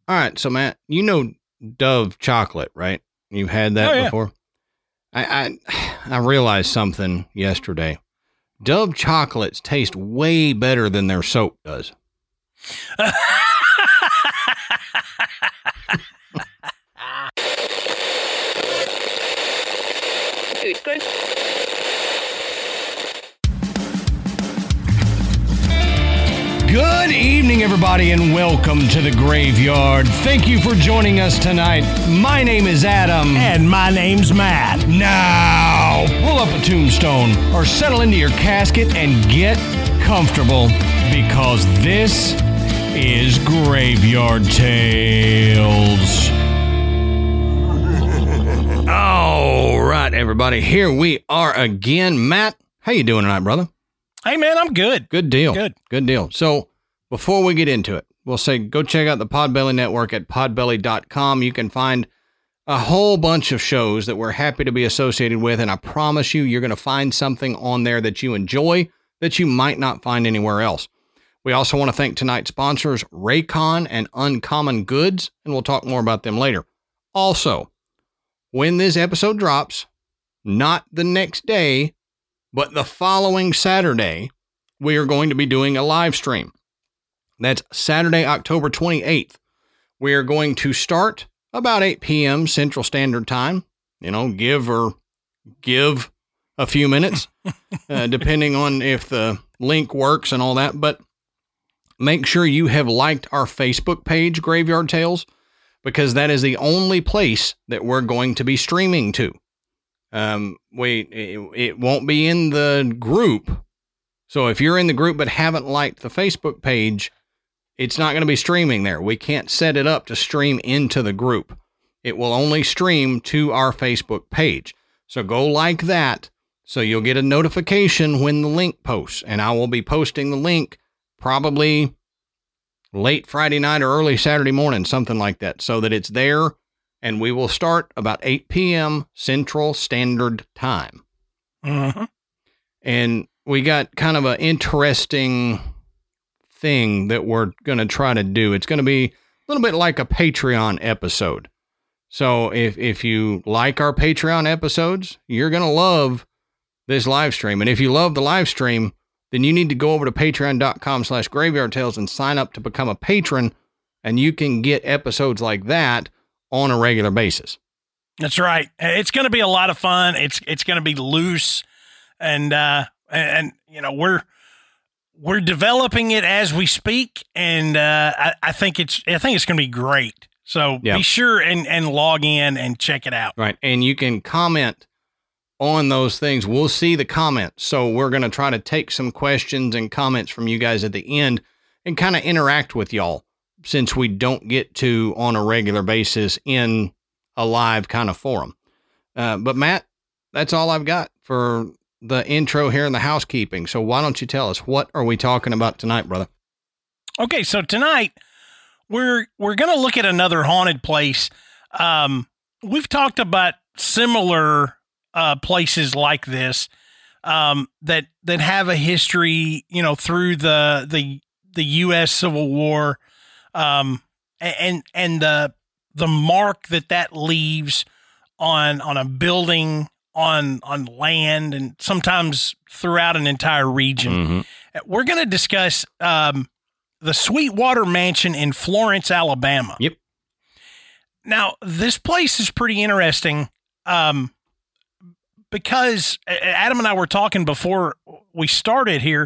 All right, so Matt, you know Dove chocolate, right? You've had that before. I realized something yesterday. Dove chocolates taste way better than their soap does. Good. Good evening, everybody, and welcome to the Graveyard. Thank you for joining us tonight. My name is Adam. And my name's Matt. Now, pull up a tombstone or settle into your casket and get comfortable because this is Graveyard Tales. All right, everybody, here we are again. Matt, how you doing tonight, brother? Hey, man, I'm good. Good deal. Good deal. So before we get into it, we'll say go check out the Podbelly Network at podbelly.com. You can find a whole bunch of shows that we're happy to be associated with, and I promise you, you're going to find something on there that you enjoy that you might not find anywhere else. We also want to thank tonight's sponsors, Raycon and Uncommon Goods, and we'll talk more about them later. Also, when this episode drops, not the next day, but the following Saturday, we are going to be doing a live stream. That's Saturday, October 28th. We are going to start about 8 p.m. Central Standard Time. You know, give a few minutes, depending on if the link works and all that. But make sure you have liked our Facebook page, Graveyard Tales, because that is the only place that we're going to be streaming to. It won't be in the group. So if you're in the group but haven't liked the Facebook page, it's not going to be streaming there. We can't set it up to stream into the group. It will only stream to our Facebook page. So go like that so you'll get a notification when the link posts. And I will be posting the link probably late Friday night or early Saturday morning, something like that, so that it's there. And we will start about 8 p.m. Central Standard Time. Mm-hmm. And we got kind of an interesting thing that we're going to try to do. It's going to be a little bit like a Patreon episode. So if you like our Patreon episodes, you're going to love this live stream. And if you love the live stream, then you need to go over to patreon.com/graveyardtales and sign up to become a patron. And you can get episodes like that on a regular basis. That's right. It's going to be a lot of fun. It's going to be loose, and you know we're developing it as we speak, and I think it's going to be great. So Be sure and log in and check it out. Right, and you can comment on those things. We'll see the comments, so we're going to try to take some questions and comments from you guys at the end and kind of interact with y'all, since we don't get to on a regular basis in a live kind of forum. But Matt, that's all I've got for the intro here in the housekeeping. So why don't you tell us, what are we talking about tonight, brother? Okay. So tonight we're going to look at another haunted place. We've talked about similar places like this that have a history, you know, through the U.S. Civil War. And the mark that leaves on a building, on land, and sometimes throughout an entire region. Mm-hmm. We're going to discuss the Sweetwater Mansion in Florence, Alabama. Yep. Now, this place is pretty interesting because Adam and I were talking before we started here.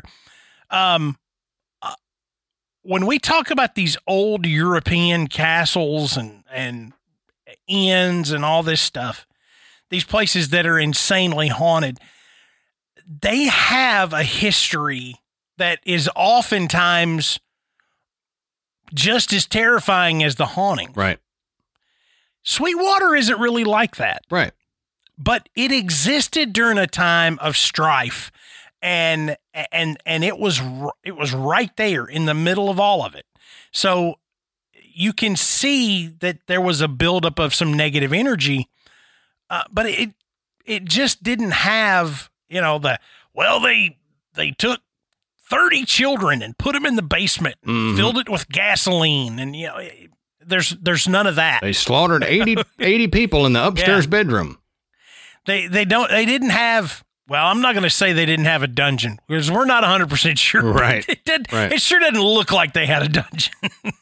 When we talk about these old European castles and inns and all this stuff, these places that are insanely haunted, they have a history that is oftentimes just as terrifying as the haunting. Right. Sweetwater isn't really like that. Right. But it existed during a time of strife. And it was right there in the middle of all of it. So you can see that there was a buildup of some negative energy, but it just didn't have, you know, they took 30 children and put them in the basement, and filled it with gasoline, and you know there's none of that. They slaughtered 80 people in the upstairs bedroom. They didn't have. Well, I'm not going to say they didn't have a dungeon because we're not 100% sure. Right. It sure doesn't look like they had a dungeon.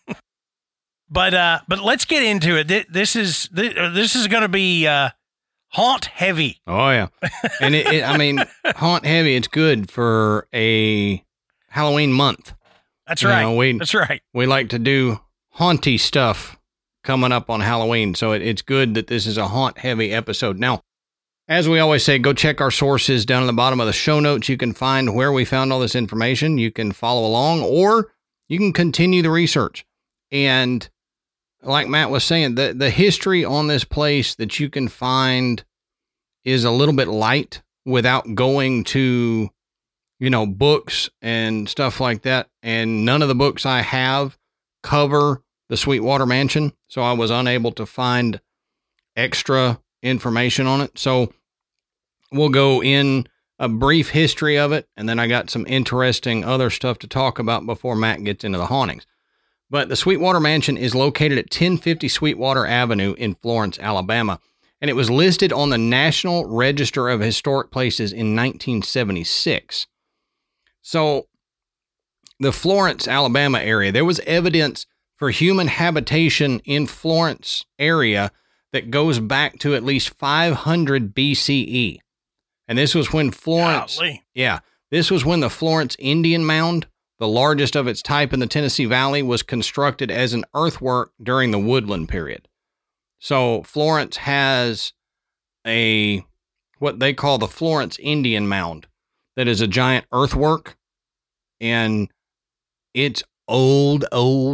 But let's get into it. This is going to be haunt heavy. Oh yeah, and I mean, haunt heavy. It's good for a Halloween month. That's right. That's right. We like to do haunty stuff coming up on Halloween, so it's good that this is a haunt heavy episode. Now, as we always say, go check our sources down at the bottom of the show notes. You can find where we found all this information. You can follow along, or you can continue the research. And like Matt was saying, the history on this place that you can find is a little bit light without going to, books and stuff like that. And none of the books I have cover the Sweetwater Mansion, so I was unable to find extra information on it. So we'll go in a brief history of it, and then I got some interesting other stuff to talk about before Matt gets into the hauntings. But the Sweetwater Mansion is located at 1050 Sweetwater Avenue in Florence, Alabama, and it was listed on the National Register of Historic Places in 1976. So the Florence, Alabama area, there was evidence for human habitation in Florence area that goes back to at least 500 BCE. And this was when Florence, this was when the Florence Indian Mound, the largest of its type in the Tennessee Valley, was constructed as an earthwork during the Woodland period. So Florence has what they call the Florence Indian Mound that is a giant earthwork, and it's old.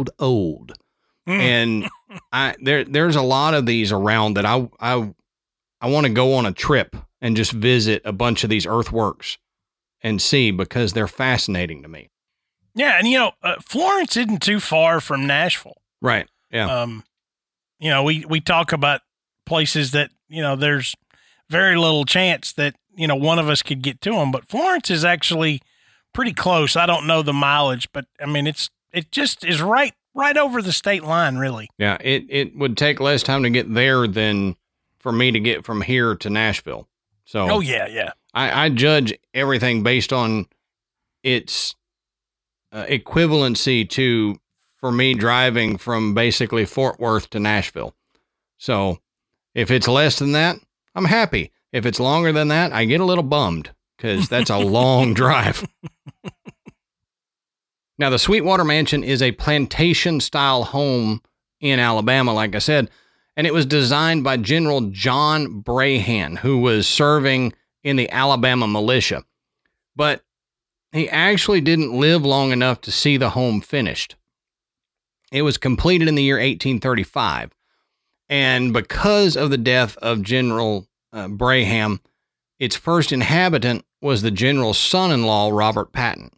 And there's a lot of these around that I want to go on a trip and just visit a bunch of these earthworks and see, because they're fascinating to me. Yeah, and Florence isn't too far from Nashville. Right. Yeah. We talk about places that, there's very little chance that, one of us could get to them, but Florence is actually pretty close. I don't know the mileage, but I mean, it just is right over the state line, really. Yeah, it would take less time to get there than for me to get from here to Nashville. So, oh yeah. I judge everything based on its equivalency to, for me, driving from basically Fort Worth to Nashville. So if it's less than that, I'm happy. If it's longer than that, I get a little bummed, because that's a long drive. Now, the Sweetwater Mansion is a plantation-style home in Alabama, like I said, and it was designed by General John Brahan, who was serving in the Alabama militia. But he actually didn't live long enough to see the home finished. It was completed in the year 1835, and because of the death of General Brahan, its first inhabitant was the general's son-in-law, Robert Patton.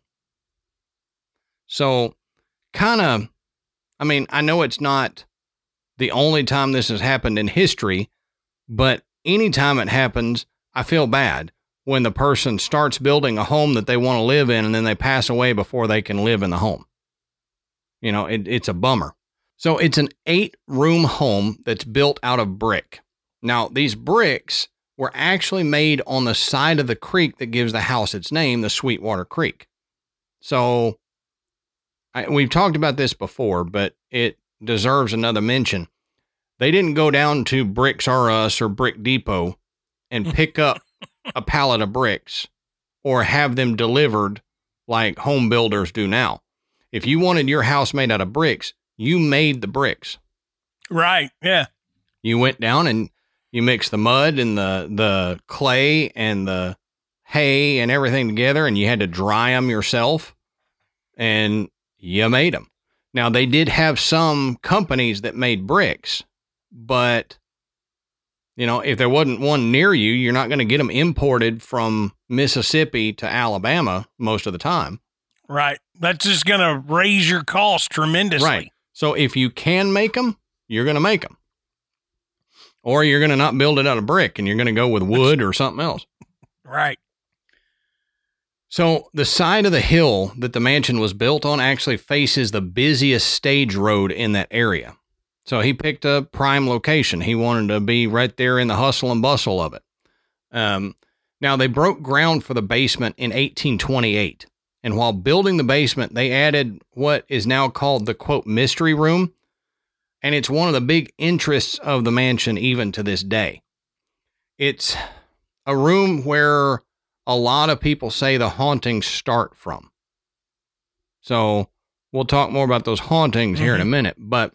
So, I know it's not the only time this has happened in history, but anytime it happens, I feel bad when the person starts building a home that they want to live in and then they pass away before they can live in the home. It's a bummer. So it's an 8-room home that's built out of brick. Now, these bricks were actually made on the side of the creek that gives the house its name, the Sweetwater Creek. So we've talked about this before, but it deserves another mention. They didn't go down to Bricks R Us or Brick Depot and pick up a pallet of bricks or have them delivered like home builders do now. If you wanted your house made out of bricks, you made the bricks. Right. Yeah. You went down and you mixed the mud and the clay and the hay and everything together, and you had to dry them yourself, and you made them. Now, they did have some companies that made bricks, but, if there wasn't one near you, you're not going to get them imported from Mississippi to Alabama most of the time. Right. That's just going to raise your cost tremendously. Right. So if you can make them, you're going to make them. Or you're going to not build it out of brick and you're going to go with wood or something else. Right. So the side of the hill that the mansion was built on actually faces the busiest stage road in that area. So he picked a prime location. He wanted to be right there in the hustle and bustle of it. Now, they broke ground for the basement in 1828. And while building the basement, they added what is now called the, quote, mystery room. And it's one of the big interests of the mansion even to this day. It's a room where a lot of people say the hauntings start from. So we'll talk more about those hauntings here in a minute. But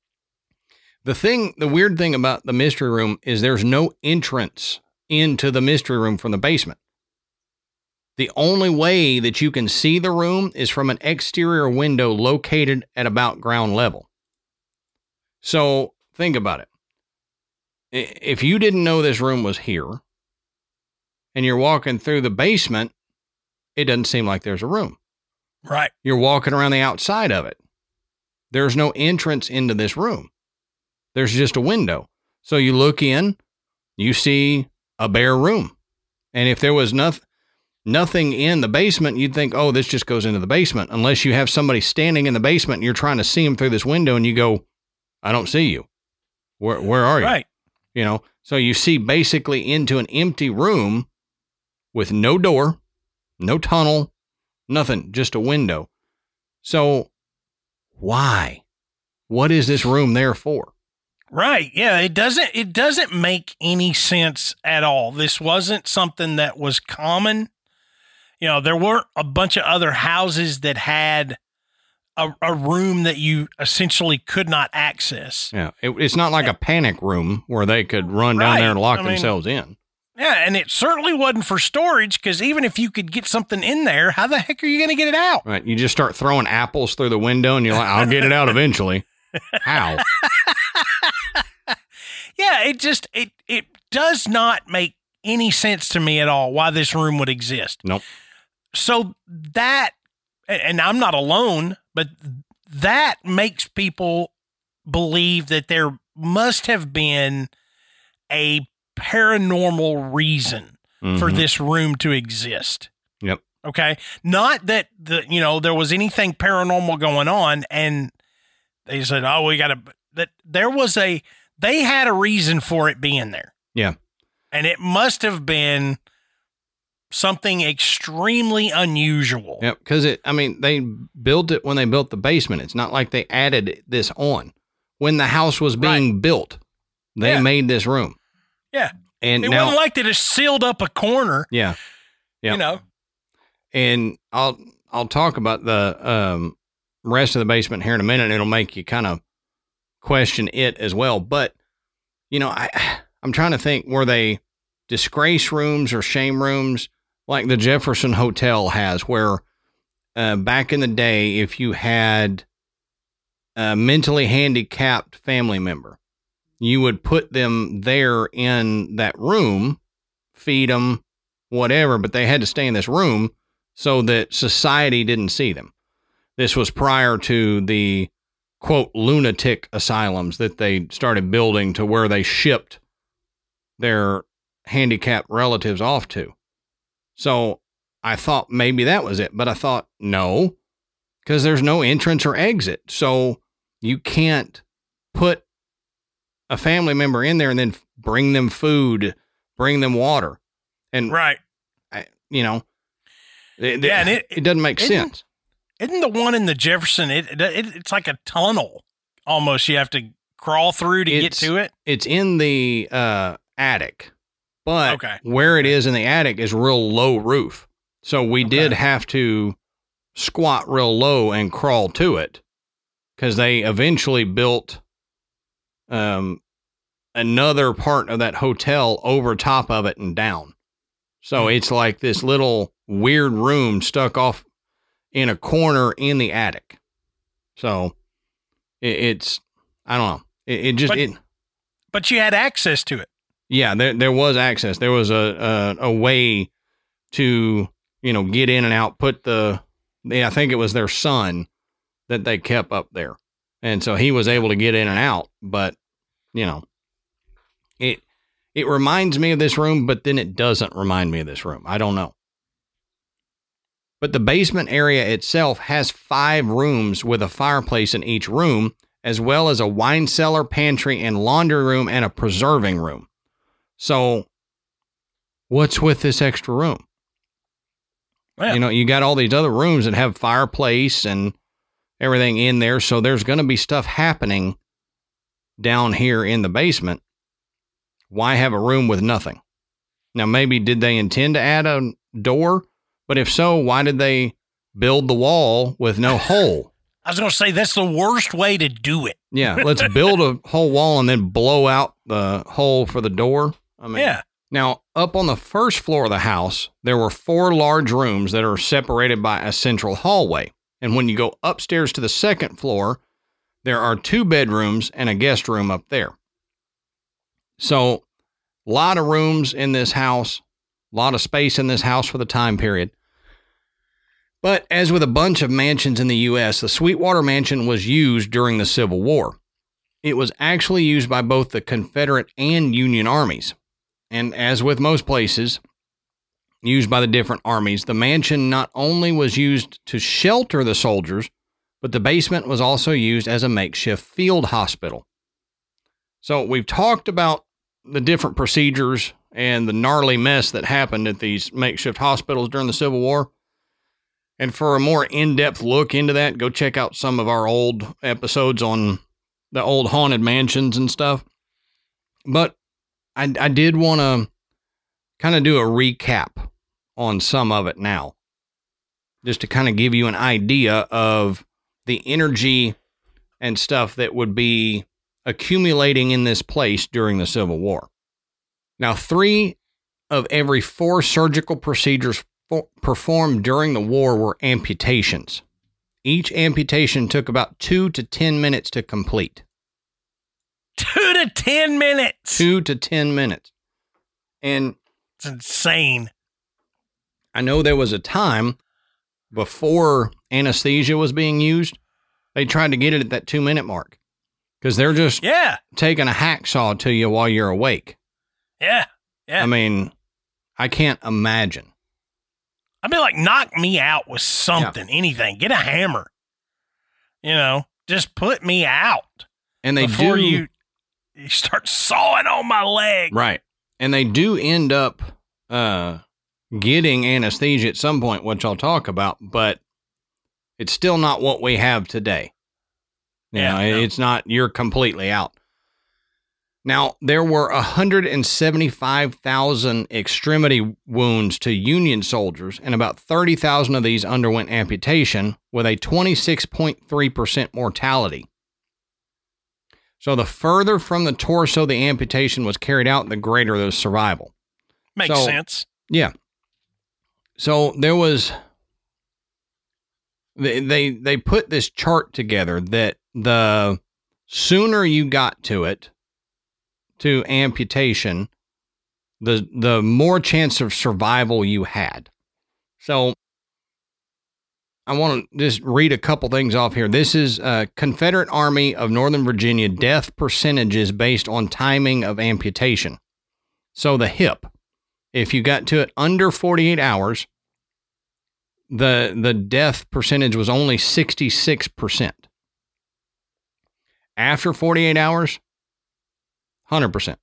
the weird thing about the mystery room is there's no entrance into the mystery room from the basement. The only way that you can see the room is from an exterior window located at about ground level. So think about it. If you didn't know this room was here and you're walking through the basement, it doesn't seem like there's a room. Right. You're walking around the outside of it. There's no entrance into this room. There's just a window. So you look in, you see a bare room. And if there was nothing in the basement, you'd think, oh, this just goes into the basement. Unless you have somebody standing in the basement and you're trying to see them through this window and you go, I don't see you. Where are you? Right. You know, so you see basically into an empty room with no door, no tunnel, nothing, just a window. So why? What is this room there for? Right. Yeah. It doesn't make any sense at all. This wasn't something that was common. You know, there weren't a bunch of other houses that had a room that you essentially could not access. Yeah. It's not like a panic room where they could run down there and lock themselves in. Yeah. And it certainly wasn't for storage, because even if you could get something in there, how the heck are you going to get it out? Right. You just start throwing apples through the window and you're like, I'll get it out eventually. How? Yeah. It does not make any sense to me at all why this room would exist. Nope. So that, and I'm not alone, but that makes people believe that there must have been a paranormal reason for this room to exist. Yep. Okay. Not that there was anything paranormal going on and they said, oh, they had a reason for it being there. Yeah. And it must have been something extremely unusual. Yep. Because they built it when they built the basement. It's not like they added this on. When the house was being built, they made this room. Yeah. And it wasn't like they just sealed up a corner. Yeah. Yeah. You know. And I'll talk about the rest of the basement here in a minute, and it'll make you kind of question it as well. But, I'm trying to think, were they disgrace rooms or shame rooms like the Jefferson Hotel has, where back in the day, if you had a mentally handicapped family member, you would put them there in that room, feed them, whatever, but they had to stay in this room so that society didn't see them. This was prior to the, quote, lunatic asylums that they started building to where they shipped their handicapped relatives off to. So I thought maybe that was it, but I thought no, because there's no entrance or exit. So you can't put a family member in there and then bring them food, bring them water. And right. It doesn't make sense. Isn't the one in the Jefferson, it's like a tunnel almost you have to crawl through to get to it? It's in the attic, but where it is in the attic is real low roof. So we did have to squat real low and crawl to it, because they eventually built another part of that hotel over top of it and down. So it's like this little weird room stuck off in a corner in the attic. So it's, I don't know. But you had access to it. Yeah, there was access. There was a way to, get in and out, I think it was their son that they kept up there. And so he was able to get in and out, but it reminds me of this room, but then it doesn't remind me of this room. I don't know. But the basement area itself has 5 rooms with a fireplace in each room, as well as a wine cellar, pantry, and laundry room, and a preserving room. So what's with this extra room? Yeah. You know, you got all these other rooms that have fireplace and everything in there. So there's going to be stuff happening down here in the basement. Why have a room with nothing? Now, maybe did they intend to add a door? But if so, why did they build the wall with no hole? I was going to say, that's the worst way to do it. Yeah, let's build a whole wall and then blow out the hole for the door. I mean, Yeah. Now, up on the first floor of the house, there were 4 large rooms that are separated by a central hallway. And when you go upstairs to the second floor, there are 2 bedrooms and a guest room up there. So, a lot of rooms in this house, a lot of space in this house for the time period. But as with a bunch of mansions in the U.S., the Sweetwater Mansion was used during the Civil War. It was actually used by both the Confederate and Union armies. And as with most places used by the different armies, the mansion not only was used to shelter the soldiers, but the basement was also used as a makeshift field hospital. So we've talked about the different procedures and the gnarly mess that happened at these makeshift hospitals during the Civil War. And for a more in-depth look into that, go check out some of our old episodes on the old haunted mansions and stuff. But I did want to kind of do a recap on some of it now, just to kind of give you an idea of the energy and stuff that would be accumulating in this place during the Civil War. Now, 3 of every 4 surgical procedures performed during the war were amputations. Each amputation took about 2 to 10 minutes to complete. 2 to 10 minutes. 2 to 10 minutes. And it's insane. I know there was a time before anesthesia was being used, they tried to get it at that 2-minute mark because they're just taking a hacksaw to you while you're awake. Yeah. I mean, I can't imagine. I'd be like, knock me out with something, anything. Get a hammer. You know, just put me out. And they before you start sawing on my leg. Right. And they do end up getting anesthesia at some point, which I'll talk about, but it's still not what we have today. It's not, you're completely out. Now, there were 175,000 extremity wounds to Union soldiers, and about 30,000 of these underwent amputation with a 26.3% mortality. So the further from the torso the amputation was carried out, the greater the survival. Makes sense. Yeah. So there was, they put this chart together that the sooner you got to it, to amputation, the more chance of survival you had. So I want to just read a couple things off here. This is Confederate Army of Northern Virginia death percentages based on timing of amputation. So the hip, if you got to it under 48 hours, the death percentage was only 66%. After 48 hours, 100%.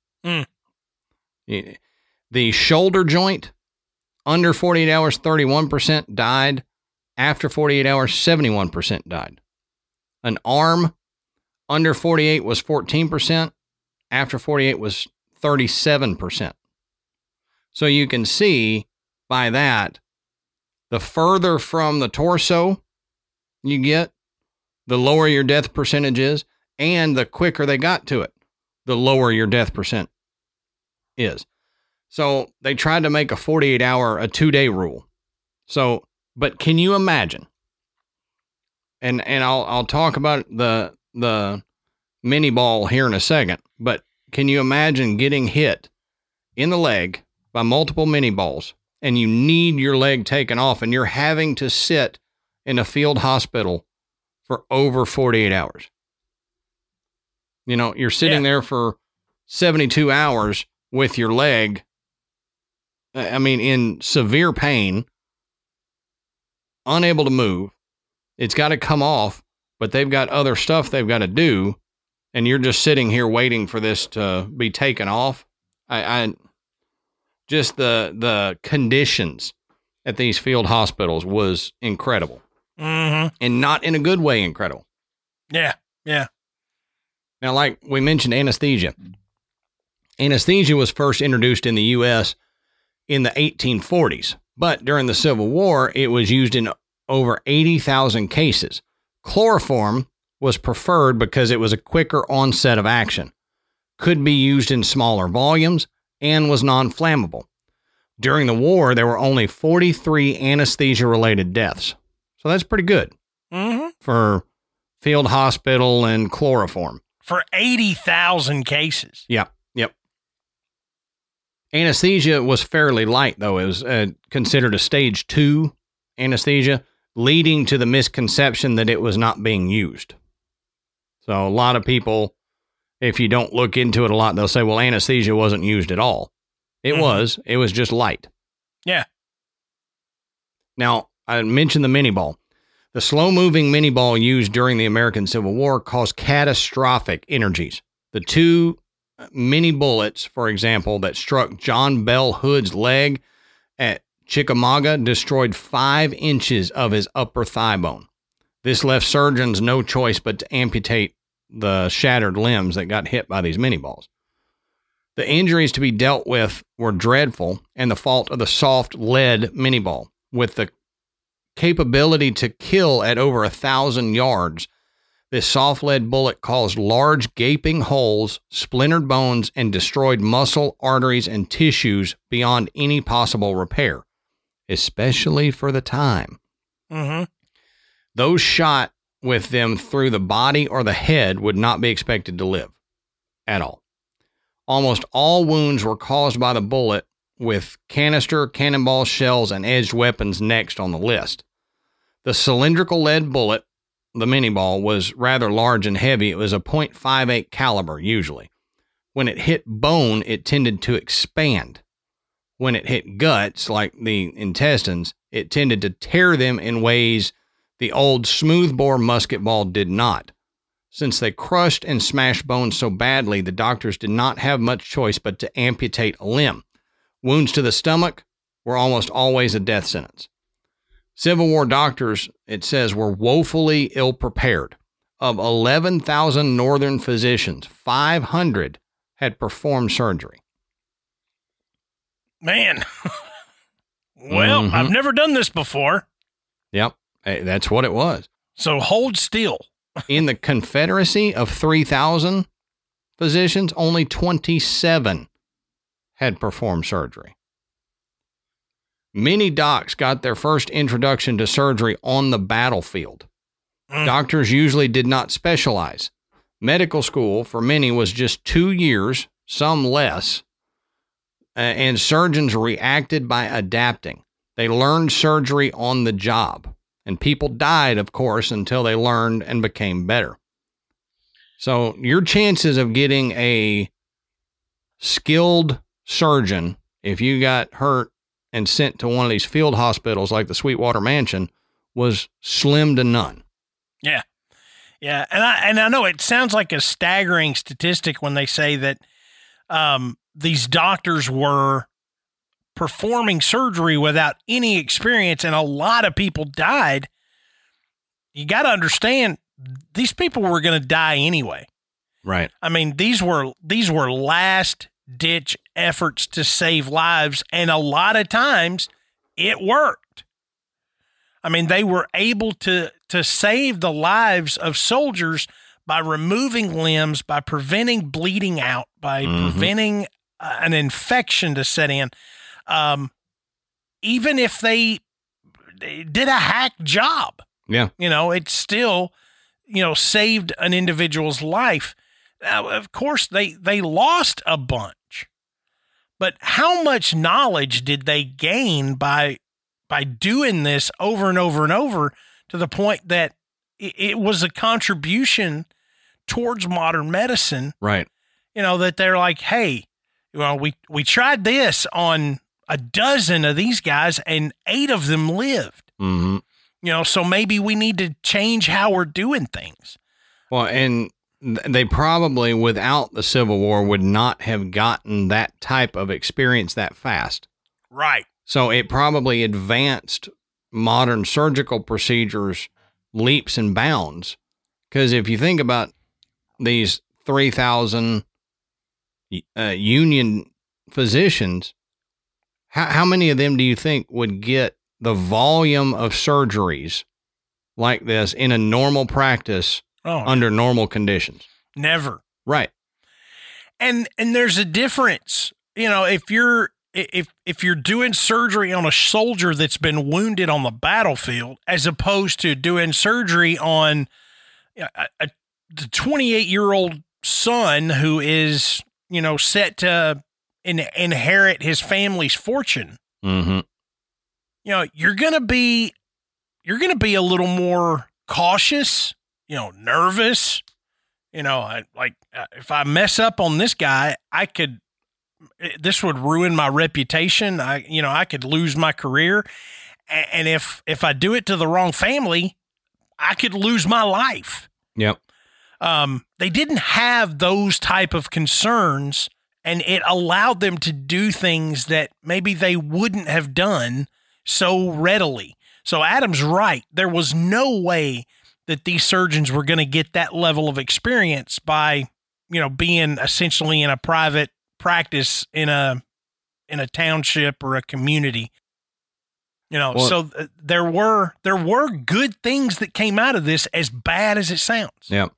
The shoulder joint, under 48 hours, 31% died. After 48 hours, 71% died. An arm, under 48 was 14%. After 48 was 37%. So you can see by that, the further from the torso you get, the lower your death percentage is, and the quicker they got to it, the lower your death percent is. So they tried to make a 48-hour, a 2-day rule. So, but can you imagine? And I'll talk about the mini ball here in a second, but can you imagine getting hit in the leg by multiple mini balls and you need your leg taken off and you're having to sit in a field hospital for over 48 hours? You know, you're sitting there for 72 hours with your leg, in severe pain, unable to move. It's got to come off. but they've got other stuff they've got to do, and you're just sitting here waiting for this to be taken off. I just the conditions at these field hospitals was incredible, and not in a good way incredible. Yeah. Now, like we mentioned, anesthesia. Anesthesia was first introduced in the U.S. in the 1840s, but during the Civil War, it was used in over 80,000 cases. Chloroform was preferred because it was a quicker onset of action, could be used in smaller volumes, and was non-flammable. During the war, there were only 43 anesthesia-related deaths. So that's pretty good for field hospital and chloroform. For 80,000 cases. Yep. Anesthesia was fairly light, though. It was considered a stage 2 anesthesia, leading to the misconception that it was not being used. So a lot of people, if you don't look into it a lot, they'll say, well, anesthesia wasn't used at all. It was just light. Yeah. Now, I mentioned the mini ball. The slow-moving mini ball used during the American Civil War caused catastrophic injuries. The 2 mini bullets, for example, that struck John Bell Hood's leg at Chickamauga destroyed 5 inches of his upper thigh bone. This left surgeons no choice but to amputate the shattered limbs that got hit by these mini balls. The injuries to be dealt with were dreadful and the fault of the soft lead mini ball. With the capability to kill at over 1,000 yards, this soft lead bullet caused large gaping holes, splintered bones, and destroyed muscle, arteries, and tissues beyond any possible repair, especially for the time. Those shot with them through the body or the head would not be expected to live at all. Almost all wounds were caused by the bullet, with canister, cannonball shells, and edged weapons next on the list. The cylindrical lead bullet, the mini ball, was rather large and heavy. It was a .58 caliber usually. When it hit bone, it tended to expand. When it hit guts, like the intestines, it tended to tear them in ways the old smoothbore musket ball did not. Since they crushed and smashed bones so badly, the doctors did not have much choice but to amputate a limb. Wounds to the stomach were almost always a death sentence. Civil War doctors, it says, were woefully ill-prepared. Of 11,000 Northern physicians, 500 had performed surgery. Man. Well, I've never done this before. Yep, that's what it was. So hold still. In the Confederacy of 3,000 physicians, only 27 had performed surgery. Many docs got their first introduction to surgery on the battlefield. Doctors usually did not specialize. Medical school for many was just 2 years, some less, and surgeons reacted by adapting. They learned surgery on the job, and people died, of course, until they learned and became better. So your chances of getting a skilled surgeon, if you got hurt and sent to one of these field hospitals like the Sweetwater Mansion, was slim to none. Yeah. Yeah. And I know it sounds like a staggering statistic when they say that these doctors were performing surgery without any experience and a lot of people died. You got to understand, these people were going to die anyway. Right. I mean, these were last ditch efforts to save lives, and a lot of times it worked. I mean, they were able to save the lives of soldiers by removing limbs, by preventing bleeding out, by preventing an infection to set in. Even if they did a hack job, it still, saved an individual's life. Now, of course, they lost a bunch, but how much knowledge did they gain by doing this over and over and over, to the point that it was a contribution towards modern medicine? Right. That they're like, hey, we tried this on a dozen of these guys and 8 of them lived. So maybe we need to change how we're doing things. Well, and they probably, without the Civil War, would not have gotten that type of experience that fast. Right. So it probably advanced modern surgical procedures leaps and bounds. Because if you think about these 3,000 union physicians, how many of them do you think would get the volume of surgeries like this in a normal practice under normal conditions? Never. Right. And there's a difference. If you're doing surgery on a soldier that's been wounded on the battlefield, as opposed to doing surgery on the 28-year-old son who is, set to inherit his family's fortune. Mm-hmm. You're going to be a little more cautious, nervous. If I mess up on this guy, this would ruin my reputation. I could lose my career. And if I do it to the wrong family, I could lose my life. Yep. They didn't have those type of concerns, and it allowed them to do things that maybe they wouldn't have done so readily. So Adam's right. There was no way that these surgeons were going to get that level of experience by, being essentially in a private practice in a township or a community. So there were good things that came out of this, as bad as it sounds. Yep.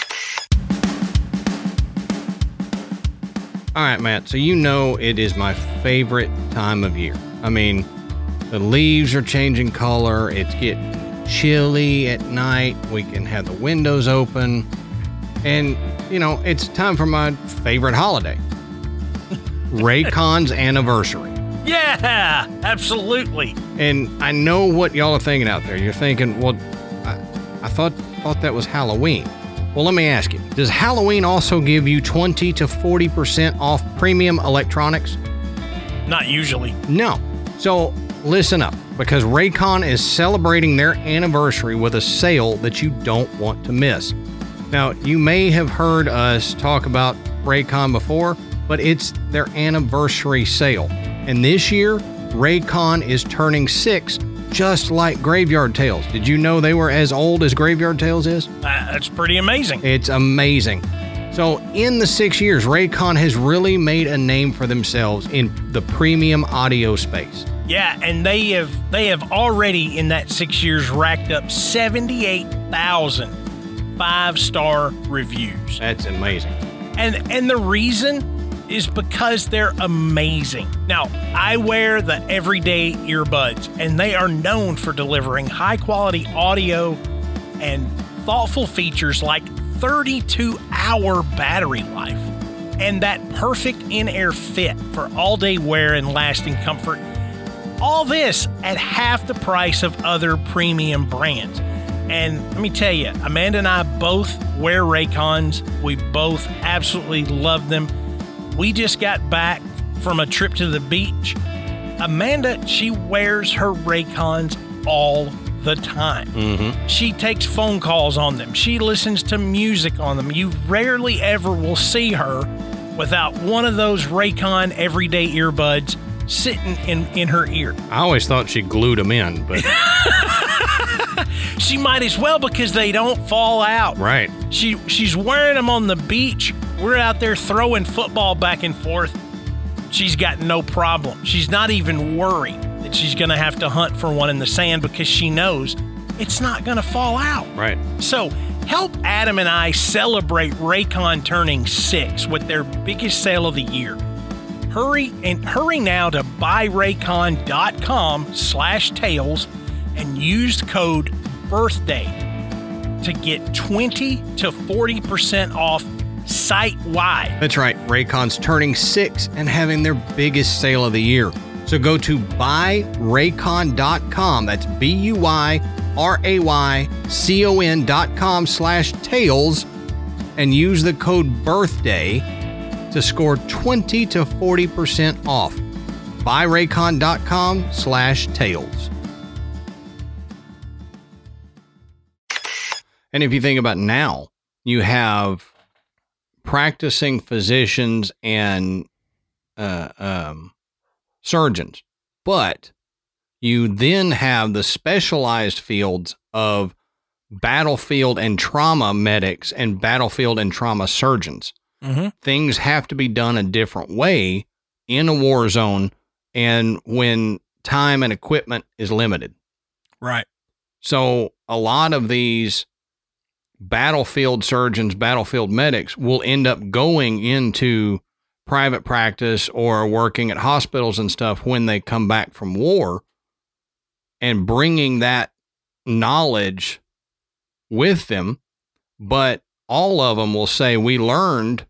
All right, Matt. So it is my favorite time of year. I mean, the leaves are changing color. It's getting chilly at night. We can have the windows open. And, it's time for my favorite holiday. Raycon's anniversary. Yeah, absolutely. And I know what y'all are thinking out there. You're thinking, well, I thought that was Halloween. Well, let me ask you, does Halloween also give you 20 to 40% off premium electronics? Not usually. No. So listen up, because Raycon is celebrating their anniversary with a sale that you don't want to miss. Now, you may have heard us talk about Raycon before, but it's their anniversary sale. And this year, Raycon is turning 6, just like Graveyard Tales. Did you know they were as old as Graveyard Tales is? That's pretty amazing. It's amazing. So in the 6 years, Raycon has really made a name for themselves in the premium audio space. Yeah, and they have already in that 6 years racked up 78,000 5-star reviews. That's amazing. And the reason is because they're amazing. Now, I wear the everyday earbuds, and they are known for delivering high-quality audio and thoughtful features like 32-hour battery life and that perfect in-ear fit for all-day wear and lasting comfort. All this at half the price of other premium brands. And let me tell you, Amanda and I both wear Raycons. We both absolutely love them. We just got back from a trip to the beach. Amanda, she wears her Raycons all the time. Mm-hmm. She takes phone calls on them. She listens to music on them. You rarely ever will see her without one of those Raycon everyday earbuds sitting in her ear. I always thought she glued them in, but... She might as well, because they don't fall out. Right. She's wearing them on the beach. We're out there throwing football back and forth. She's got no problem. She's not even worried that she's going to have to hunt for one in the sand, because she knows it's not going to fall out. Right. So help Adam and I celebrate Raycon turning 6 with their biggest sale of the year. Hurry now to buyraycon.com/tails and use code BIRTHDAY to get 20 to 40% off site-wide. That's right. Raycon's turning 6 and having their biggest sale of the year. So go to buyraycon.com. That's BUYRAYCON.com/tails and use the code BIRTHDAY to score 20 to 40% off. Buyraycon.com/tails. And if you think about now, you have practicing physicians and surgeons, but you then have the specialized fields of battlefield and trauma medics and battlefield and trauma surgeons. Mm-hmm. Things have to be done a different way in a war zone and when time and equipment is limited. Right. So a lot of these battlefield surgeons, battlefield medics will end up going into private practice or working at hospitals and stuff when they come back from war and bringing that knowledge with them. But all of them will say, we learned,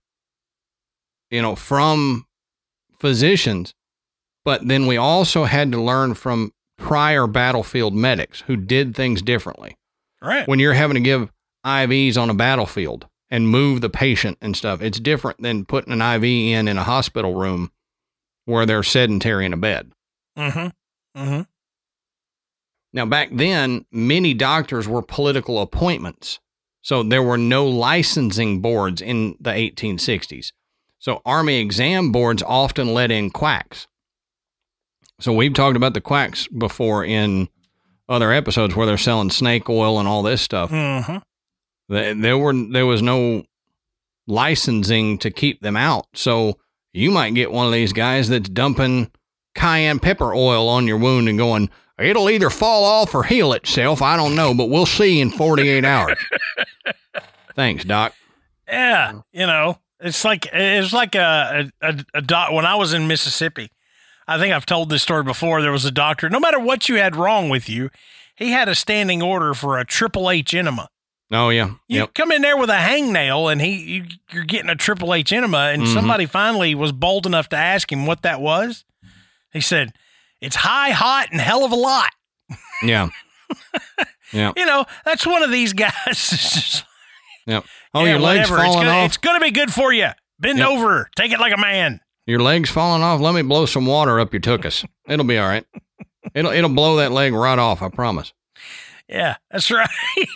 from physicians, but then we also had to learn from prior battlefield medics who did things differently. Right. When you're having to give IVs on a battlefield and move the patient and stuff, it's different than putting an IV in a hospital room where they're sedentary in a bed. Mm-hmm. Mm-hmm. Now, back then, many doctors were political appointments. So there were no licensing boards in the 1860s. So Army exam boards often let in quacks. So we've talked about the quacks before in other episodes where they're selling snake oil and all this stuff. Mm-hmm. There was no licensing to keep them out. So you might get one of these guys that's dumping cayenne pepper oil on your wound and going, it'll either fall off or heal itself. I don't know, but we'll see in 48 hours. Thanks, Doc. Yeah. It's like a doc. When I was in Mississippi, I think I've told this story before. There was a doctor, no matter what you had wrong with you, he had a standing order for a Triple H enema. Oh, yeah. You come in there with a hangnail and you're getting a Triple H enema, and somebody finally was bold enough to ask him what that was. He said, it's high, hot, and hell of a lot. Yeah. Yeah. That's one of these guys. Yep. Oh, your legs falling off. It's going to be good for you. Bend over. Take it like a man. Your legs falling off. Let me blow some water up your tuchus. It'll be all right. It'll blow that leg right off. I promise. Yeah, that's right.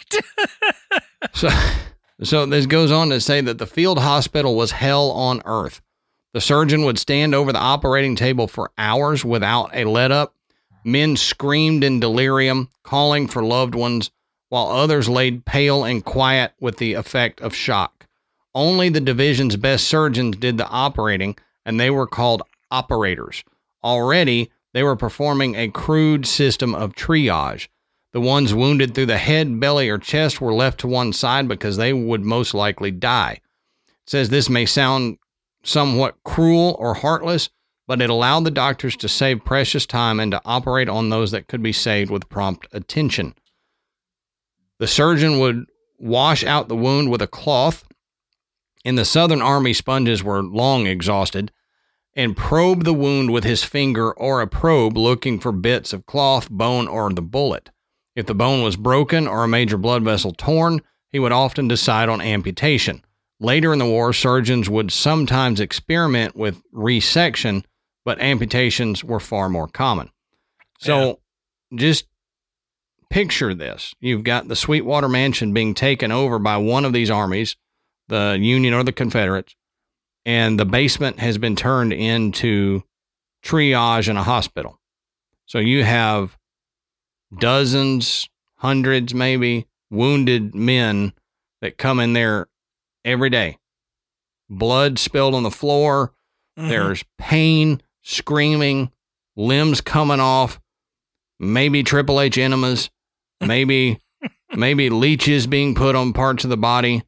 So this goes on to say that the field hospital was hell on earth. The surgeon would stand over the operating table for hours without a let up. Men screamed in delirium, calling for loved ones, while others laid pale and quiet with the effect of shock. Only the division's best surgeons did the operating, and they were called operators. Already, they were performing a crude system of triage. The ones wounded through the head, belly, or chest were left to one side because they would most likely die. It says this may sound somewhat cruel or heartless, but it allowed the doctors to save precious time and to operate on those that could be saved with prompt attention. The surgeon would wash out the wound with a cloth. In the Southern Army, sponges were long exhausted, and probe the wound with his finger or a probe looking for bits of cloth, bone, or the bullet. If the bone was broken or a major blood vessel torn, he would often decide on amputation. Later in the war, surgeons would sometimes experiment with resection, but amputations were far more common. So just picture this. You've got the Sweetwater Mansion being taken over by one of these armies, the Union or the Confederates, and the basement has been turned into triage and a hospital. So you have dozens, hundreds maybe, wounded men that come in there every day. Blood spilled on the floor. Mm-hmm. There's pain, screaming, limbs coming off, maybe Triple H enemas, maybe leeches being put on parts of the body,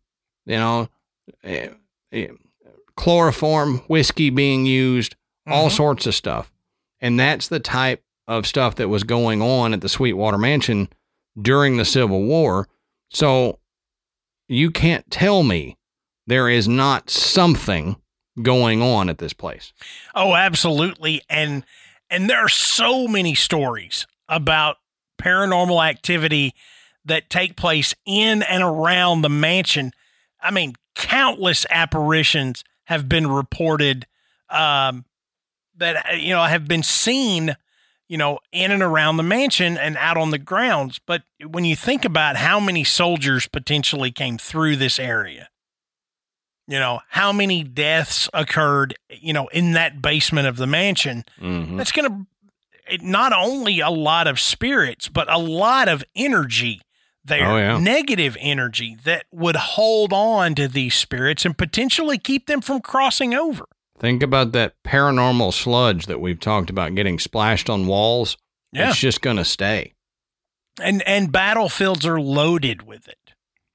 chloroform, whiskey being used, all sorts of stuff. And that's the type of stuff that was going on at the Sweetwater Mansion during the Civil War. So you can't tell me there is not something going on at this place. Oh, absolutely. And there are so many stories about paranormal activity that take place in and around the mansion. I mean, countless apparitions have been reported that have been seen, in and around the mansion and out on the grounds. But when you think about how many soldiers potentially came through this area, how many deaths occurred, in that basement of the mansion, that's going to, not only a lot of spirits, but a lot of energy there, negative energy that would hold on to these spirits and potentially keep them from crossing over. Think about that paranormal sludge that we've talked about getting splashed on walls. Yeah. It's just going to stay. And battlefields are loaded with it.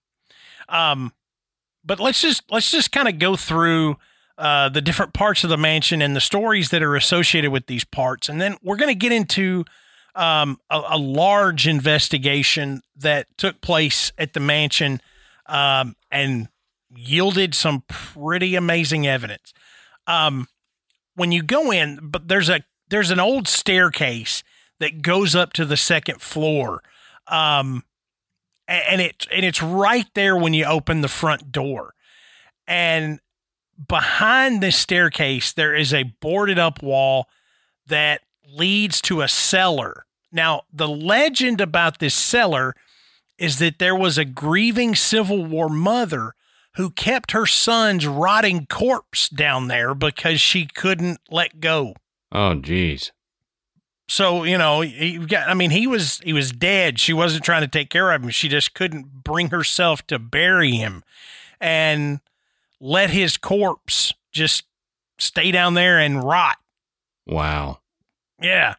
But let's just kind of go through the different parts of the mansion and the stories that are associated with these parts. And then we're going to get into a large investigation that took place at the mansion and yielded some pretty amazing evidence. When you go in, but there's an old staircase that goes up to the second floor. And it's right there when you open the front door. And behind this staircase, there is a boarded up wall that leads to a cellar. Now, the legend about this cellar is that there was a grieving Civil War mother who kept her son's rotting corpse down there because she couldn't let go. Oh, geez. So, he was dead. She wasn't trying to take care of him. She just couldn't bring herself to bury him and let his corpse just stay down there and rot. Wow. Yeah.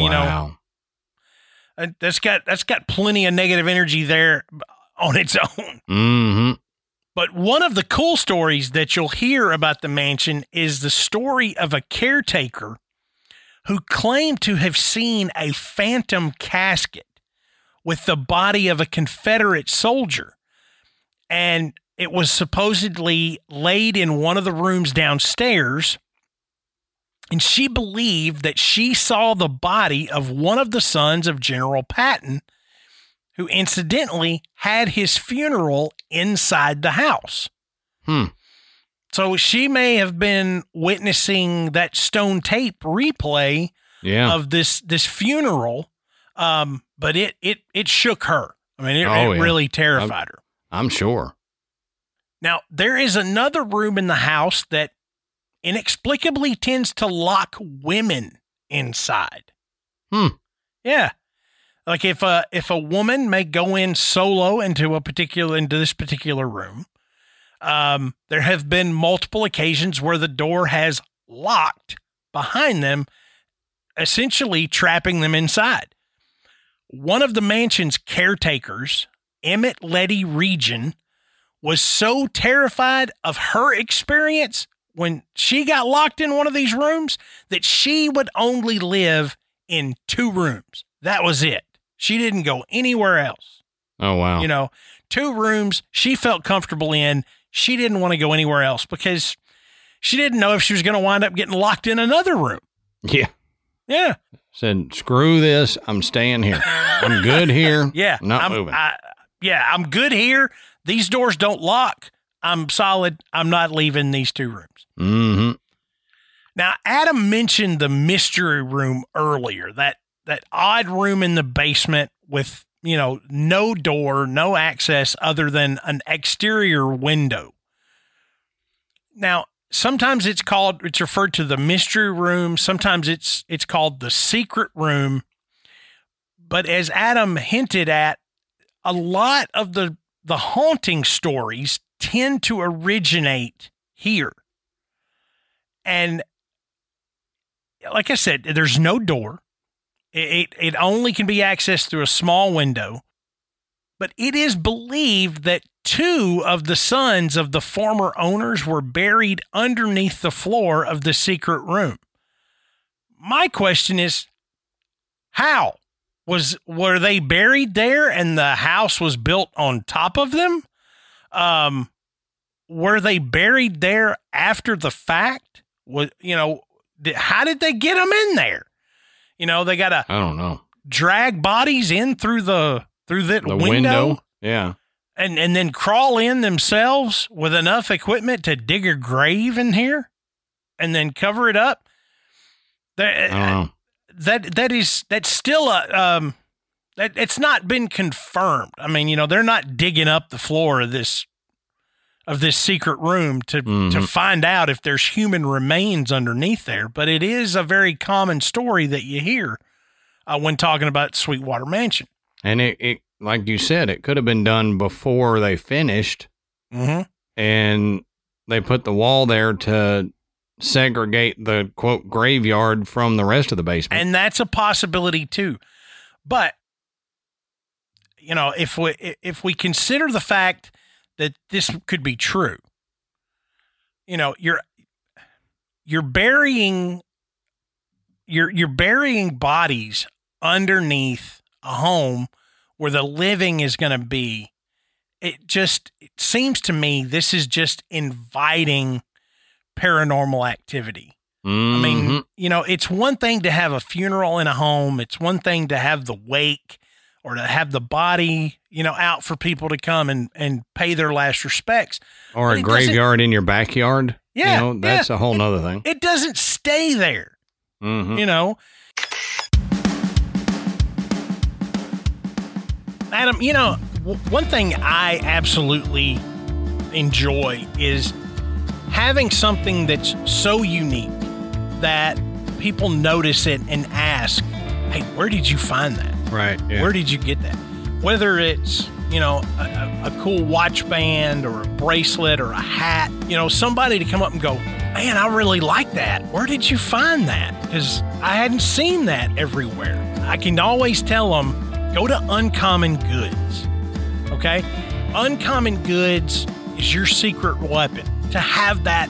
That's got plenty of negative energy there on its own. Mm-hmm. But one of the cool stories that you'll hear about the mansion is the story of a caretaker who claimed to have seen a phantom casket with the body of a Confederate soldier. And it was supposedly laid in one of the rooms downstairs. And she believed that she saw the body of one of the sons of General Patton, who incidentally had his funeral inside the house. So she may have been witnessing that stone tape replay of this funeral, but it shook her. It really terrified her. I'm sure. Now, there is another room in the house that inexplicably tends to lock women inside. Yeah. Like if a woman may go in solo into this particular room, there have been multiple occasions where the door has locked behind them, essentially trapping them inside. One of the mansion's caretakers, Emmett Letty Regan, was so terrified of her experience when she got locked in one of these rooms that she would only live in 2 rooms. That was it. She didn't go anywhere else. Oh, wow. 2 rooms she felt comfortable in. She didn't want to go anywhere else because she didn't know if she was going to wind up getting locked in another room. Yeah. Yeah. Said, screw this. I'm staying here. I'm good here. Yeah. Not moving. I'm good here. These doors don't lock. I'm solid. I'm not leaving these 2 rooms. Mm-hmm. Now, Adam mentioned the mystery room earlier, that odd room in the basement with, no door, no access other than an exterior window. Now, sometimes it's referred to the mystery room. Sometimes it's called the secret room. But as Adam hinted at, a lot of the haunting stories tend to originate here. And like I said, there's no door. It only can be accessed through a small window. But it is believed that 2 of the sons of the former owners were buried underneath the floor of the secret room. My question is, how? Were they buried there and the house was built on top of them? Were they buried there after the fact? How did they get them in there? They got to, I don't know, drag bodies in through the window. Yeah. And then crawl in themselves with enough equipment to dig a grave in here and then cover it up. I don't know. that's still a it's not been confirmed. I mean, they're not digging up the floor of this secret room to find out if there's human remains underneath there, but it is a very common story that you hear when talking about Sweetwater Mansion. And it like you said, it could have been done before they finished, and they put the wall there to segregate the quote graveyard from the rest of the basement. And that's a possibility too. But if we consider the fact that this could be true, you're burying bodies underneath a home where the living is going to be. It seems to me this is just inviting paranormal activity. I mean, it's one thing to have a funeral in a home. It's one thing to have the wake or to have the body, out for people to come and pay their last respects. Or a graveyard in your backyard. Yeah. That's a whole nother thing. It doesn't stay there. Adam, one thing I absolutely enjoy is having something that's so unique that people notice it and ask, hey, where did you find that? Right. Yeah. Where did you get that? Whether it's, a cool watch band or a bracelet or a hat, somebody to come up and go, man, I really like that. Where did you find that? Because I hadn't seen that everywhere. I can always tell them, go to Uncommon Goods. Okay? Uncommon Goods is your secret weapon to have that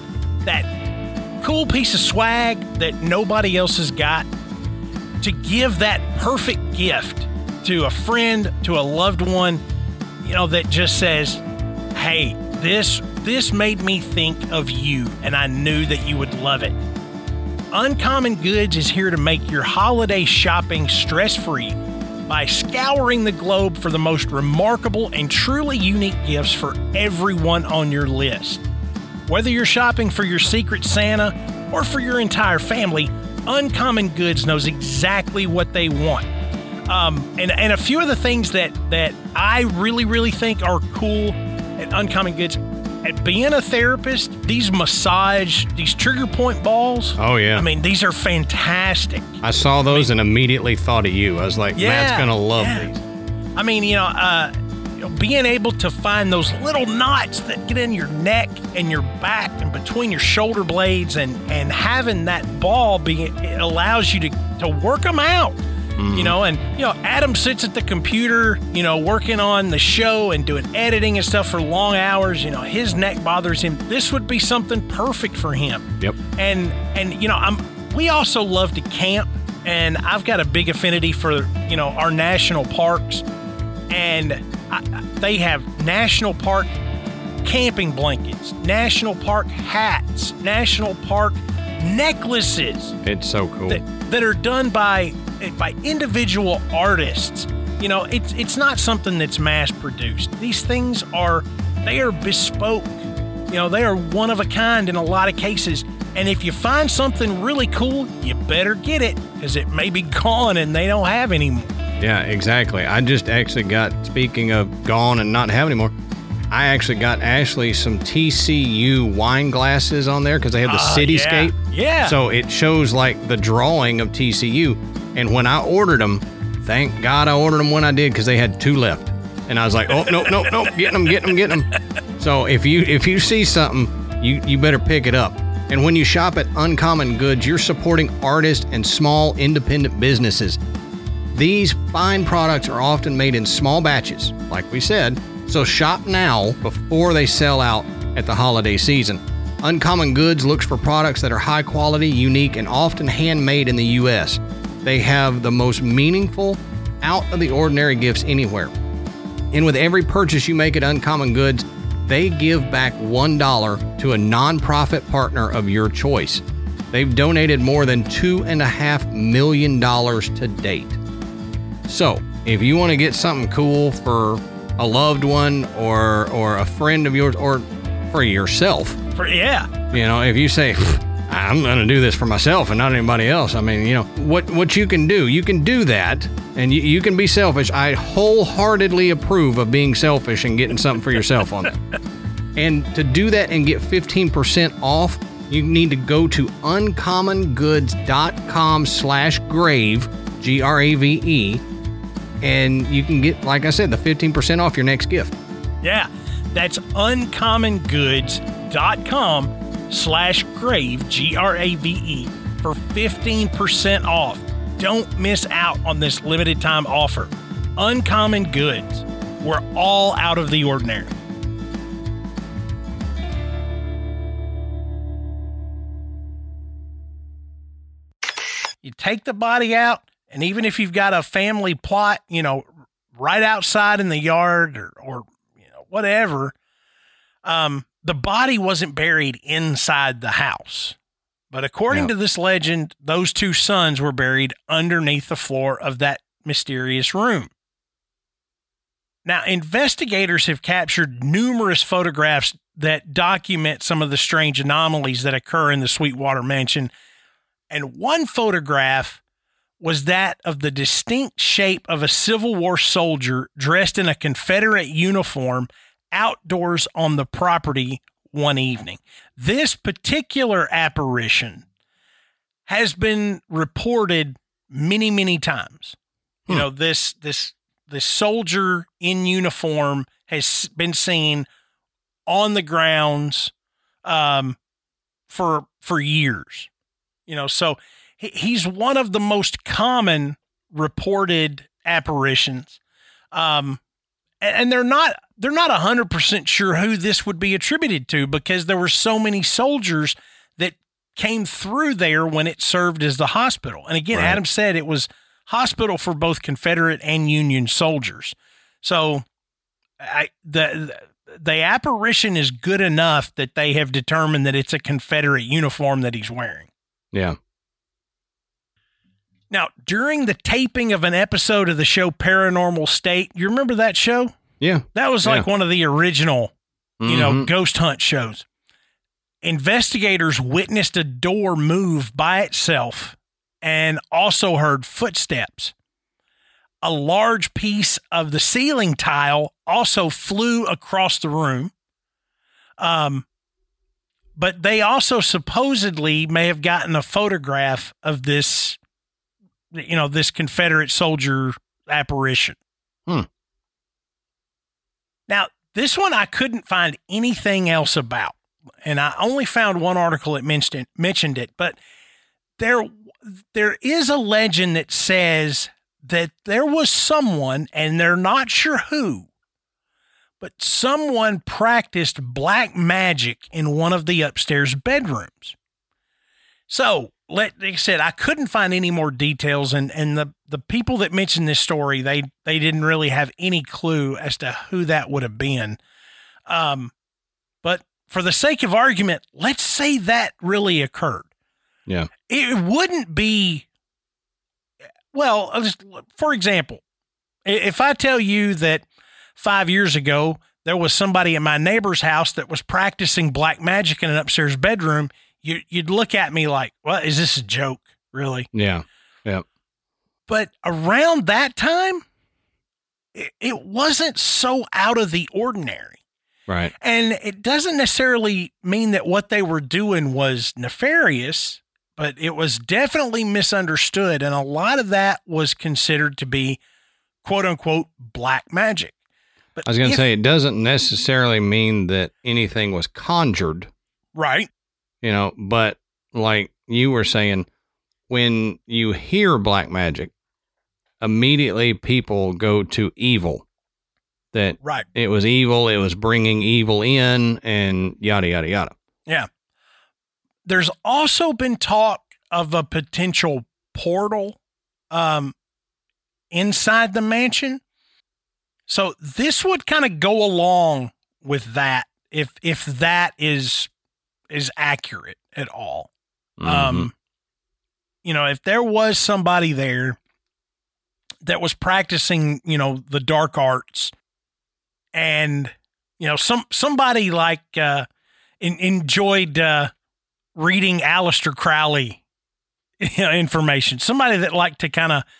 cool piece of swag that nobody else has got, to give that perfect gift to a friend, to a loved one, that just says, hey, this made me think of you, and I knew that you would love it. Uncommon Goods is here to make your holiday shopping stress-free by scouring the globe for the most remarkable and truly unique gifts for everyone on your list. Whether you're shopping for your secret Santa or for your entire family, Uncommon Goods knows exactly what they want. And a few of the things that I really, really think are cool at Uncommon Goods, at being a therapist, these trigger point balls. Oh, yeah. I mean, these are fantastic. I saw those and immediately thought of you. I was like, Matt's going to love these. I mean, being able to find those little knots that get in your neck and your back and between your shoulder blades and having that ball it allows you to work them out. Adam sits at the computer, working on the show and doing editing and stuff for long hours. His neck bothers him. This would be something perfect for him. Yep. And we also love to camp, and I've got a big affinity for, our national parks, and they have national park camping blankets, national park hats, national park necklaces. It's so cool. That are done by individual artists. It's not something that's mass produced. These things are bespoke. They are one of a kind in a lot of cases. And if you find something really cool, you better get it, because it may be gone and they don't have anymore. Yeah, exactly. I just actually speaking of gone and not have anymore, I actually got Ashley some TCU wine glasses on there because they have the cityscape. Yeah. So it shows like the drawing of TCU. And when I ordered them, thank God I ordered them when I did, because they had 2 left. And I was like, oh, no, getting them. So if you see something, you better pick it up. And when you shop at Uncommon Goods, you're supporting artists and small independent businesses. These fine products are often made in small batches, like we said, so shop now before they sell out at the holiday season. Uncommon Goods looks for products that are high quality, unique, and often handmade in the U.S. They have the most meaningful, out-of-the-ordinary gifts anywhere. And with every purchase you make at Uncommon Goods, they give back $1 to a nonprofit partner of your choice. They've donated more than $2.5 million to date. So, if you want to get something cool for a loved one or a friend of yours or for yourself. Yeah. If you say, I'm going to do this for myself and not anybody else. I mean, what you can do that, and you can be selfish. I wholeheartedly approve of being selfish and getting something for yourself on it. And to do that and get 15% off, you need to go to uncommongoods.com/grave, GRAVE, and you can get, like I said, the 15% off your next gift. Yeah, that's uncommongoods.com/grave, GRAVE, for 15% off. Don't miss out on this limited time offer. Uncommon Goods. We're all out of the ordinary. You take the body out, and even if you've got a family plot, right outside in the yard or whatever, the body wasn't buried inside the house. But according to this legend, those two sons were buried underneath the floor of that mysterious room. Now, investigators have captured numerous photographs that document some of the strange anomalies that occur in the Sweetwater Mansion. And one photograph was that of the distinct shape of a Civil War soldier dressed in a Confederate uniform outdoors on the property one evening. This particular apparition has been reported many, many times. This soldier in uniform has been seen on the grounds for years. So he's one of the most common reported apparitions. And they're not 100% sure who this would be attributed to, because there were so many soldiers that came through there when it served as the hospital. And again, Adam said it was hospital for both Confederate and Union soldiers. So the apparition is good enough that they have determined that it's a Confederate uniform that he's wearing. Yeah. Now, during the taping of an episode of the show Paranormal State, you remember that show? Yeah. That was like one of the original, ghost hunt shows. Investigators witnessed a door move by itself and also heard footsteps. A large piece of the ceiling tile also flew across the room. But they also supposedly may have gotten a photograph of this, this Confederate soldier apparition. Now, this one I couldn't find anything else about, and I only found one article that mentioned it, but there is a legend that says that there was someone, and they're not sure who, but someone practiced black magic in one of the upstairs bedrooms. So, like I said, I couldn't find any more details, and the people that mentioned this story, they didn't really have any clue as to who that would have been. But for the sake of argument, let's say that really occurred. Yeah. It wouldn't be, well, for example, if I tell you that 5 years ago, there was somebody in my neighbor's house that was practicing black magic in an upstairs bedroom, you'd look at me like, well, is this a joke? Really? Yeah. Yeah. But around that time, it wasn't so out of the ordinary. Right. And it doesn't necessarily mean that what they were doing was nefarious, but it was definitely misunderstood. And a lot of that was considered to be, quote unquote, black magic. But I was going to say, it doesn't necessarily mean that anything was conjured. Right. But like you were saying, when you hear black magic, immediately people go to evil. That it was evil, it was bringing evil in, and yada, yada, yada. Yeah. There's also been talk of a potential portal inside the mansion. So this would kind of go along with that if that is accurate at all. Mm-hmm. If there was somebody there that was practicing, the dark arts, and somebody like enjoyed reading Aleister Crowley information, somebody that liked to kind of,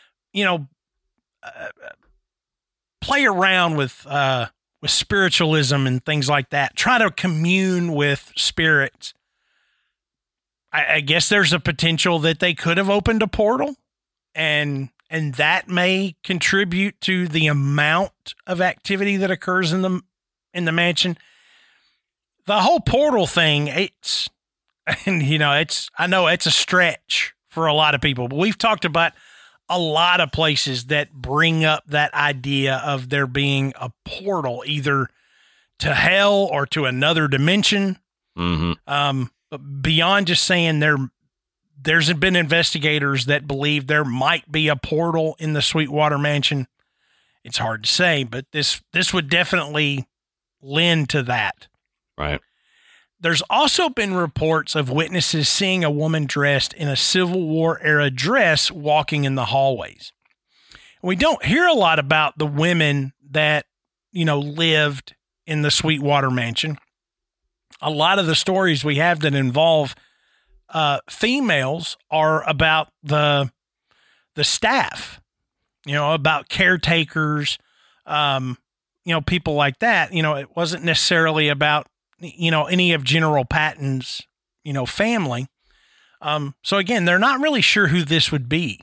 play around with spiritualism and things like that, try to commune with spirits. I guess there's a potential that they could have opened a portal, and that may contribute to the amount of activity that occurs in the mansion. The whole portal thing, I know it's a stretch for a lot of people, but we've talked about a lot of places that bring up that idea of there being a portal either to hell or to another dimension. Mm-hmm. But beyond just saying there's been investigators that believe there might be a portal in the Sweetwater Mansion. It's hard to say, but this would definitely lend to that. Right. There's also been reports of witnesses seeing a woman dressed in a Civil War era dress walking in the hallways. We don't hear a lot about the women that, lived in the Sweetwater Mansion. A lot of the stories we have that involve females are about the staff, about caretakers, people like that. It wasn't necessarily about, any of General Patton's, family. So again, they're not really sure who this would be.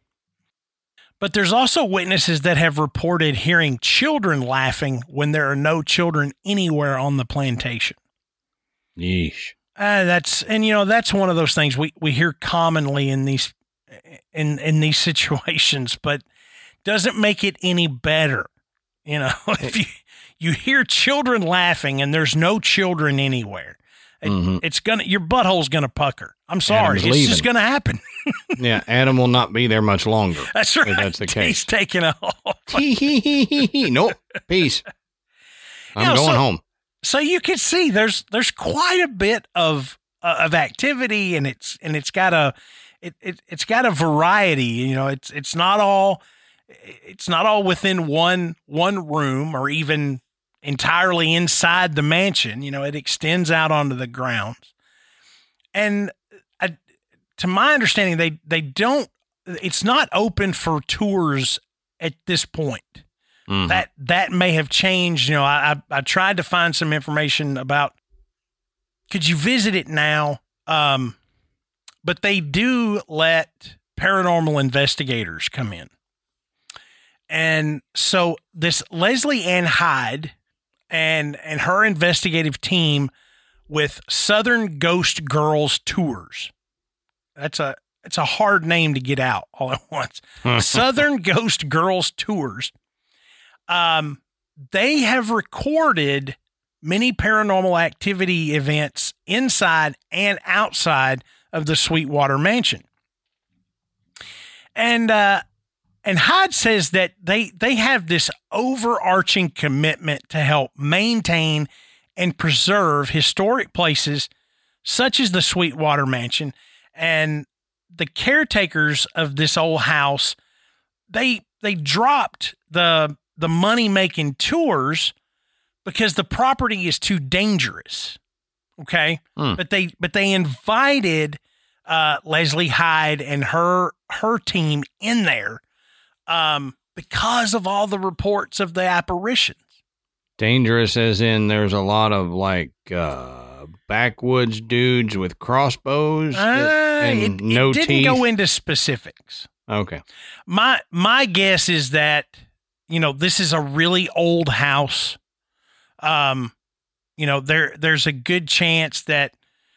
But there's also witnesses that have reported hearing children laughing when there are no children anywhere on the plantation. Yeesh. That's one of those things we hear commonly in these these situations, but doesn't make it any better. If you hear children laughing and there's no children anywhere, it's your butthole's gonna pucker. I'm sorry, it's just gonna happen. Yeah, Adam will not be there much longer. That's right. If that's the case. He's taking off. Nope. Peace. I'm going home. So you can see there's quite a bit of activity, and it's got a variety. It's not all within one room or even entirely inside the mansion. It extends out onto the grounds, and to my understanding, they don't. It's not open for tours at this point. Mm-hmm. That may have changed. I tried to find some information about could you visit it now, but they do let paranormal investigators come in. And so this Leslie Ann Hyde and her investigative team with Southern Ghost Girls Tours. It's a hard name to get out all at once. Southern Ghost Girls Tours. They have recorded many paranormal activity events inside and outside of the Sweetwater Mansion. And Hyde says that they have this overarching commitment to help maintain and preserve historic places such as the Sweetwater Mansion. And the caretakers of this old house, they dropped the money-making tours because the property is too dangerous. Okay. But they invited Leslie Hyde and her team in there because of all the reports of the apparitions. Dangerous as in there's a lot of backwoods dudes with crossbows and no teeth. It didn't go into specifics. Okay. My guess is that, this is a really old house. There's a good chance that,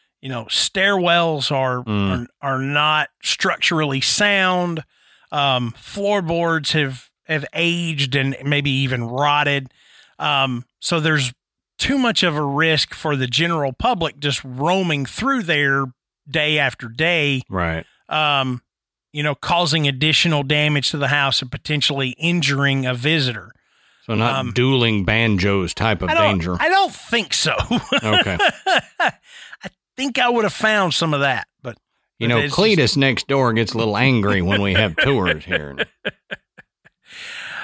stairwells are not structurally sound. Floorboards have aged and maybe even rotted. So there's too much of a risk for the general public just roaming through there day after day. Right. Causing additional damage to the house and potentially injuring a visitor. So not dueling banjos type of danger. I don't think so. Okay. I think I would have found some of that, but Cletus next door gets a little angry when we have tours here.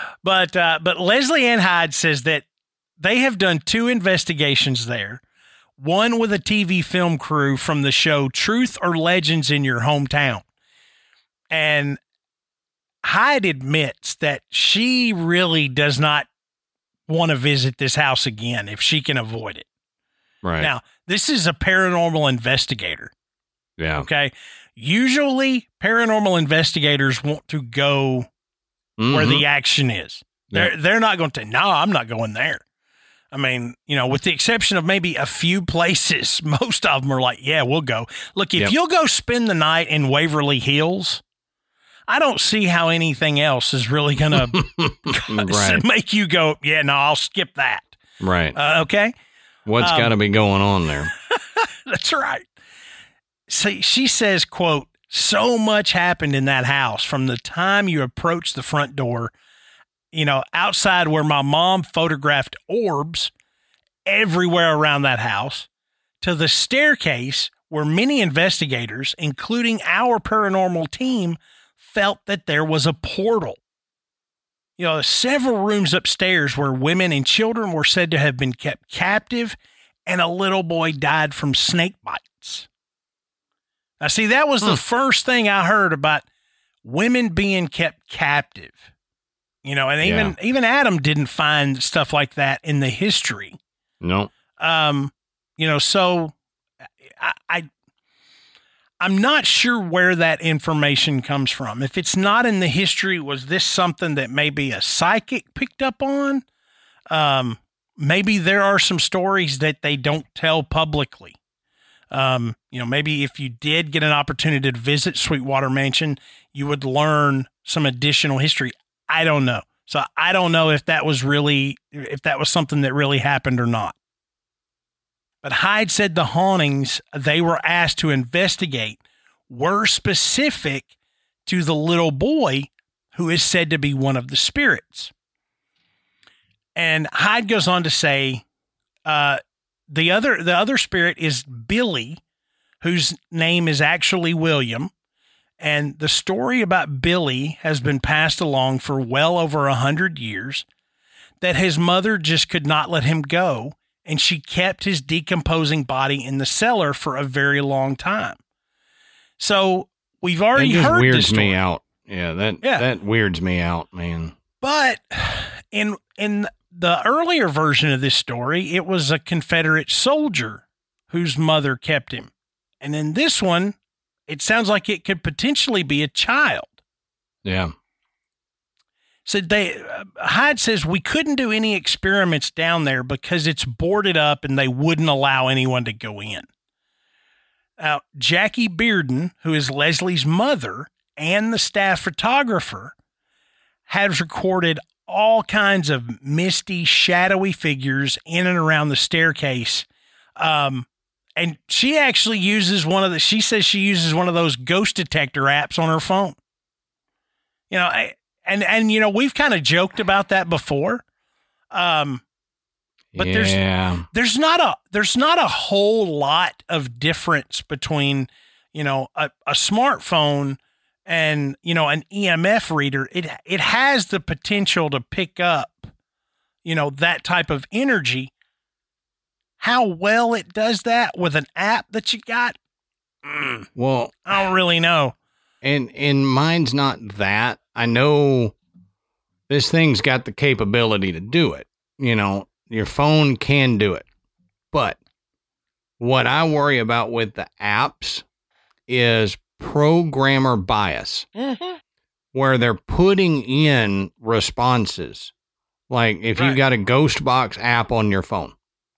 But Leslie Ann Hyde says that they have done 2 investigations there. one with a TV film crew from the show Truth or Legends in Your Hometown. And Hyde admits that she really does not want to visit this house again if she can avoid it. Right. Now, this is a paranormal investigator. Yeah. Okay. Usually, paranormal investigators want to go where the action is. They're not going to, no, I'm not going there. I mean, with the exception of maybe a few places, most of them are like, yeah, we'll go. Look, if you'll go spend the night in Waverly Hills, I don't see how anything else is really going to make you go, yeah, no, I'll skip that. Right. Okay. What's got to be going on there? That's right. See, she says, quote, so much happened in that house from the time you approached the front door, outside where my mom photographed orbs everywhere around that house, to the staircase where many investigators, including our paranormal team, felt that there was a portal. Several rooms upstairs where women and children were said to have been kept captive, and a little boy died from snake bites. Now, see, that was the first thing I heard about women being kept captive. And even Adam didn't find stuff like that in the history. No. So I'm not sure where that information comes from. If it's not in the history, was this something that maybe a psychic picked up on? Maybe there are some stories that they don't tell publicly. Maybe if you did get an opportunity to visit Sweetwater Mansion, you would learn some additional history. I don't know. So I don't know if that was something that really happened or not. But Hyde said the hauntings they were asked to investigate were specific to the little boy who is said to be one of the spirits. And Hyde goes on to say, the other spirit is Billy, whose name is actually William. And the story about Billy has been passed along for well over 100 years, that his mother just could not let him go, and she kept his decomposing body in the cellar for a very long time. So we've already heard this story. Weirds me out. Yeah, that weirds me out, man. But in the earlier version of this story, it was a Confederate soldier whose mother kept him. And in this one, it sounds like it could potentially be a child. Yeah. So Hyde says we couldn't do any experiments down there because it's boarded up and they wouldn't allow anyone to go in. Now, Jackie Bearden, who is Leslie's mother and the staff photographer, has recorded all kinds of misty, shadowy figures in and around the staircase. And she actually uses she says she uses one of those ghost detector apps on her phone. And we've kind of joked about that before. But there's not a whole lot of difference between, a smartphone and, an EMF reader. It has the potential to pick up, that type of energy. How well it does that with an app that you got? Well, I don't really know. And mine's not that. I know this thing's got the capability to do it. Your phone can do it. But what I worry about with the apps is programmer bias, where they're putting in responses. Like if you've got a Ghostbox app on your phone,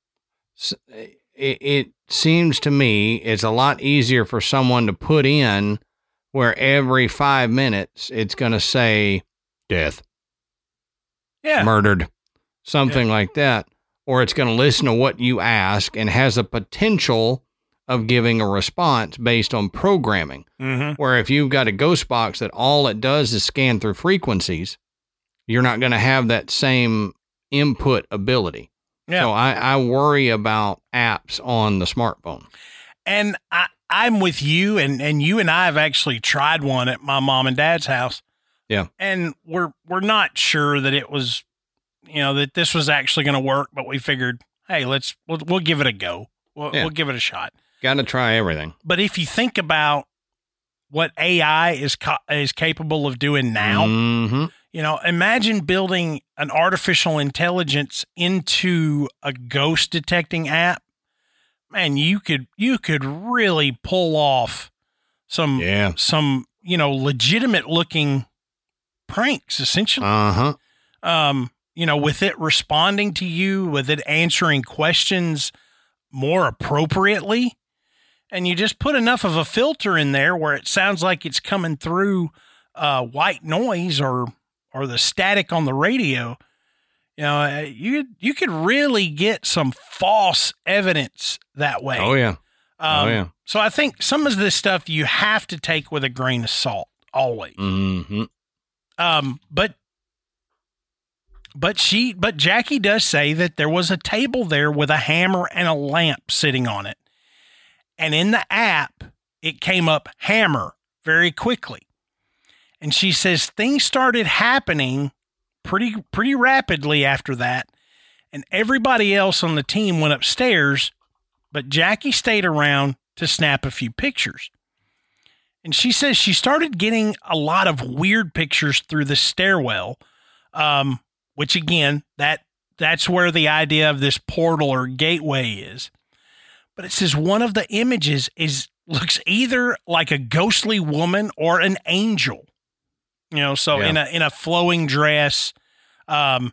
it seems to me it's a lot easier for someone to put in where every 5 minutes it's going to say death, murdered, something like that. Or it's going to listen to what you ask and has a potential of giving a response based on programming. Where if you've got a Ghostbox that all it does is scan through frequencies, you're not going to have that same input ability. Yeah. So I worry about apps on the smartphone. And I'm with you, and you and I have actually tried one at my mom and dad's house. Yeah. And we're not sure that it was, that this was actually going to work, but we figured, hey, we'll give it a go. We'll give it a shot. Got to try everything. But if you think about what AI is capable of doing now, imagine building an artificial intelligence into a ghost detecting app. Man, you could really pull off some legitimate looking pranks, essentially. With it responding to you, with it answering questions more appropriately. And you just put enough of a filter in there where it sounds like it's coming through white noise or the static on the radio. You could really get some false evidence that way. Oh yeah. So I think some of this stuff you have to take with a grain of salt always. But Jackie does say that there was a table there with a hammer and a lamp sitting on it. And in the app, it came up hammer very quickly. And she says things started happening pretty rapidly after that. And everybody else on the team went upstairs, but Jackie stayed around to snap a few pictures. And she says she started getting a lot of weird pictures through the stairwell, which again, that's where the idea of this portal or gateway is. But it says one of the images looks either like a ghostly woman or an angel. In a flowing dress. I'm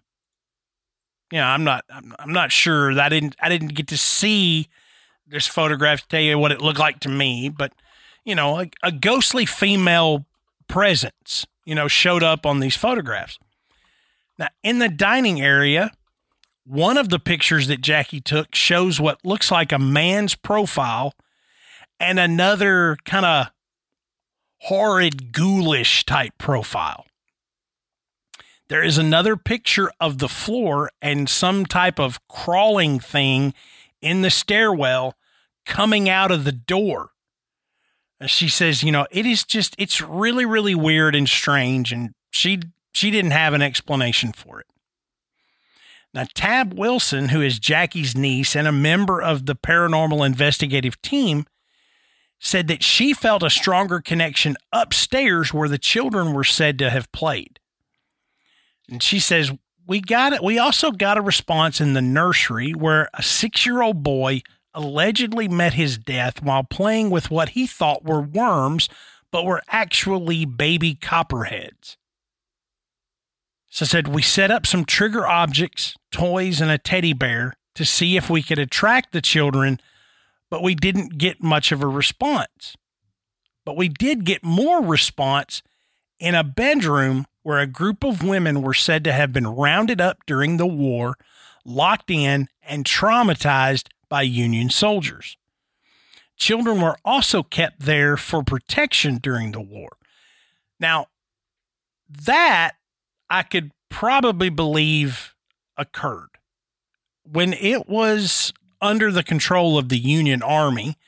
not sure. I didn't get to see this photograph to tell you what it looked like to me, but a ghostly female presence, showed up on these photographs. Now, in the dining area, one of the pictures that Jackie took shows what looks like a man's profile and another kind of horrid, ghoulish type profile. There is another picture of the floor and some type of crawling thing in the stairwell coming out of the door. And she says, it's really, really weird and strange. And she didn't have an explanation for it. Now, Tab Wilson, who is Jackie's niece and a member of the paranormal investigative team, said that she felt a stronger connection upstairs where the children were said to have played. And she says, we also got a response in the nursery where a 6-year-old boy allegedly met his death while playing with what he thought were worms, but were actually baby copperheads. So said, we set up some trigger objects, toys, and a teddy bear to see if we could attract the children, but we didn't get much of a response. But we did get more response in a bedroom where a group of women were said to have been rounded up during the war, locked in, and traumatized by Union soldiers. Children were also kept there for protection during the war. Now, that I could probably believe occurred. When it was under the control of the Union Army,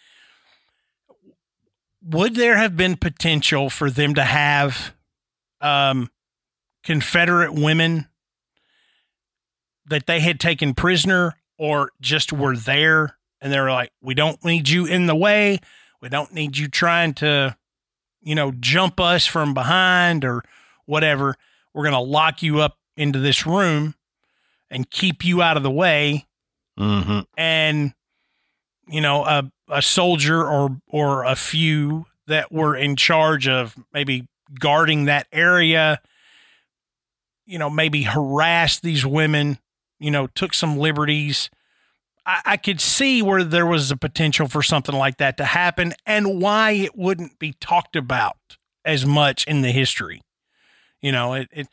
would there have been potential for them to have Confederate women that they had taken prisoner or just were there and they were like, we don't need you in the way. We don't need you trying to, jump us from behind or whatever. We're going to lock you up into this room and keep you out of the way. Mm-hmm. And, a soldier or a few that were in charge of maybe guarding that area, maybe harassed these women, took some liberties. I could see where there was a potential for something like that to happen and why it wouldn't be talked about as much in the history. The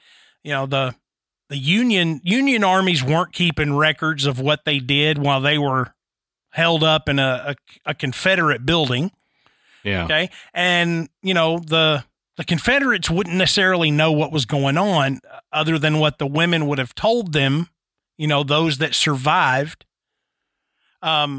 Union armies weren't keeping records of what they did while they were held up in a Confederate building. Yeah. Okay. And, the Confederates wouldn't necessarily know what was going on other than what the women would have told them, those that survived. And,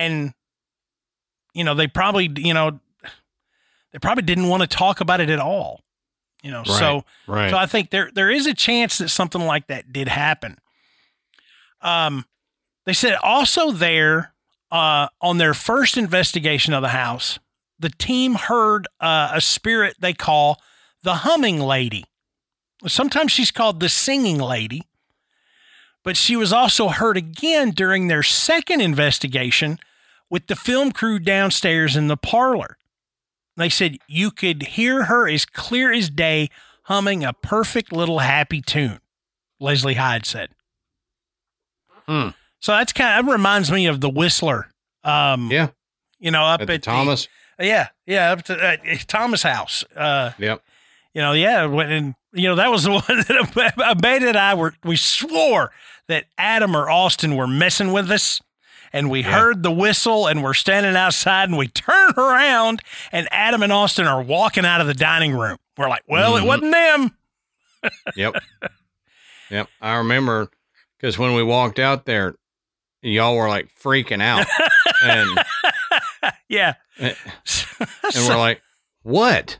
they probably didn't want to talk about it at all, Right. So I think there is a chance that something like that did happen. They said also there on their first investigation of the house, the team heard a spirit they call the humming lady. Sometimes she's called the singing lady, but she was also heard again during their second investigation with the film crew downstairs in the parlor. They said you could hear her as clear as day humming a perfect little happy tune, Leslie Hyde said. So that reminds me of the Whistler. Yeah. You know, up at Thomas. Up to Thomas house. Yep. You know, yeah. And, you know, that was the one that Beta and I we swore that Adam or Austin were messing with us. And we heard the whistle and we're standing outside and we turn around and Adam and Austin are walking out of the dining room. We're like, well, it wasn't them. Yep. Yep. I remember because when we walked out there, y'all were like freaking out. And yeah. And we're like, what?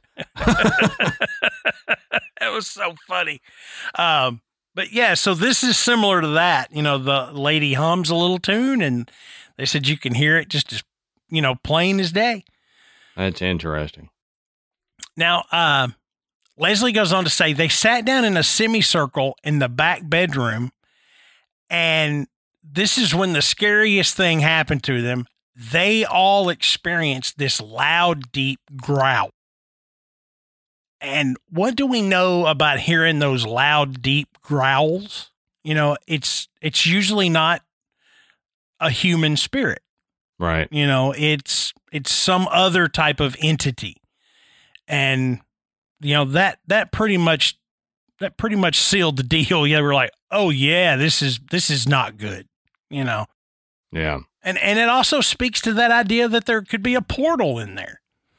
That was so funny. But yeah, so this is similar to that. You know, the lady hums a little tune and they said you can hear it just as, you know, plain as day. That's interesting. Now, Leslie goes on to say they sat down in a semicircle in the back bedroom, and this is when the scariest thing happened to them. They all experienced this loud, deep growl. And what do we know about hearing those loud, deep growls? You know, it's usually not a human spirit. Right. You know, it's some other type of entity. And, you know, that pretty much sealed the deal. Yeah, we're like, oh yeah, this is not good, you know? Yeah. And it also speaks to that idea that there could be a portal in there.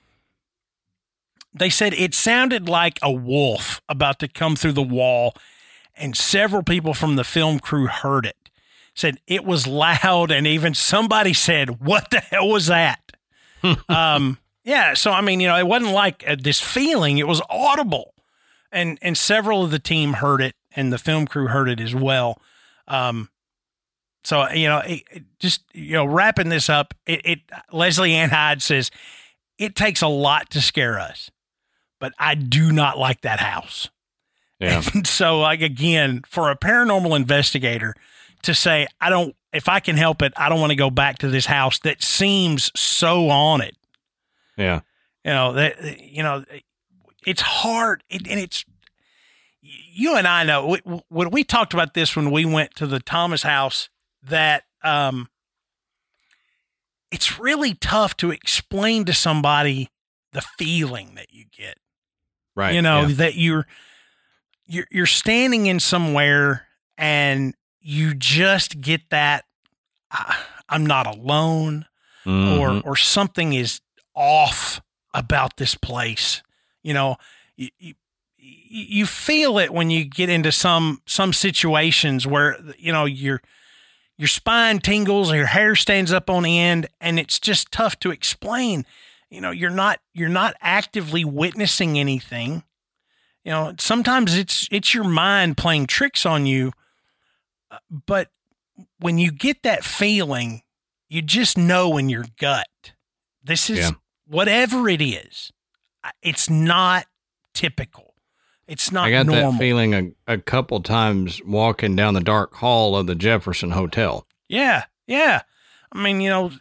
They said it sounded like a wolf about to come through the wall, and several people from the film crew heard it. Said it was loud, and even somebody said, what the hell was that? Yeah, so, I mean, you know, it wasn't like this feeling. It was audible, and several of the team heard it, and the film crew heard it as well. So, you know, just, you know, wrapping this up, Leslie Ann Hyde says, it takes a lot to scare us, but I do not like that house. Yeah. And so, like, again, for a paranormal investigator to say, if I can help it, I don't want to go back to this house that seems so haunted. Yeah. You know, it's hard. And it's, you and I know, when we talked about this when we went to the Thomas house, that it's really tough to explain to somebody the feeling that you get. Right. You know, that you're standing in somewhere and you just get that I'm not alone, or something is off about this place. You know, you feel it when you get into some situations where, you know, your spine tingles, or your hair stands up on end, and it's just tough to explain. You know, you're not actively witnessing anything. You know, sometimes it's your mind playing tricks on you. But when you get that feeling, you just know in your gut, this is whatever it is. It's not typical. It's not normal. I got that feeling a couple times walking down the dark hall of the Jefferson Hotel. Yeah. Yeah. I mean, you know,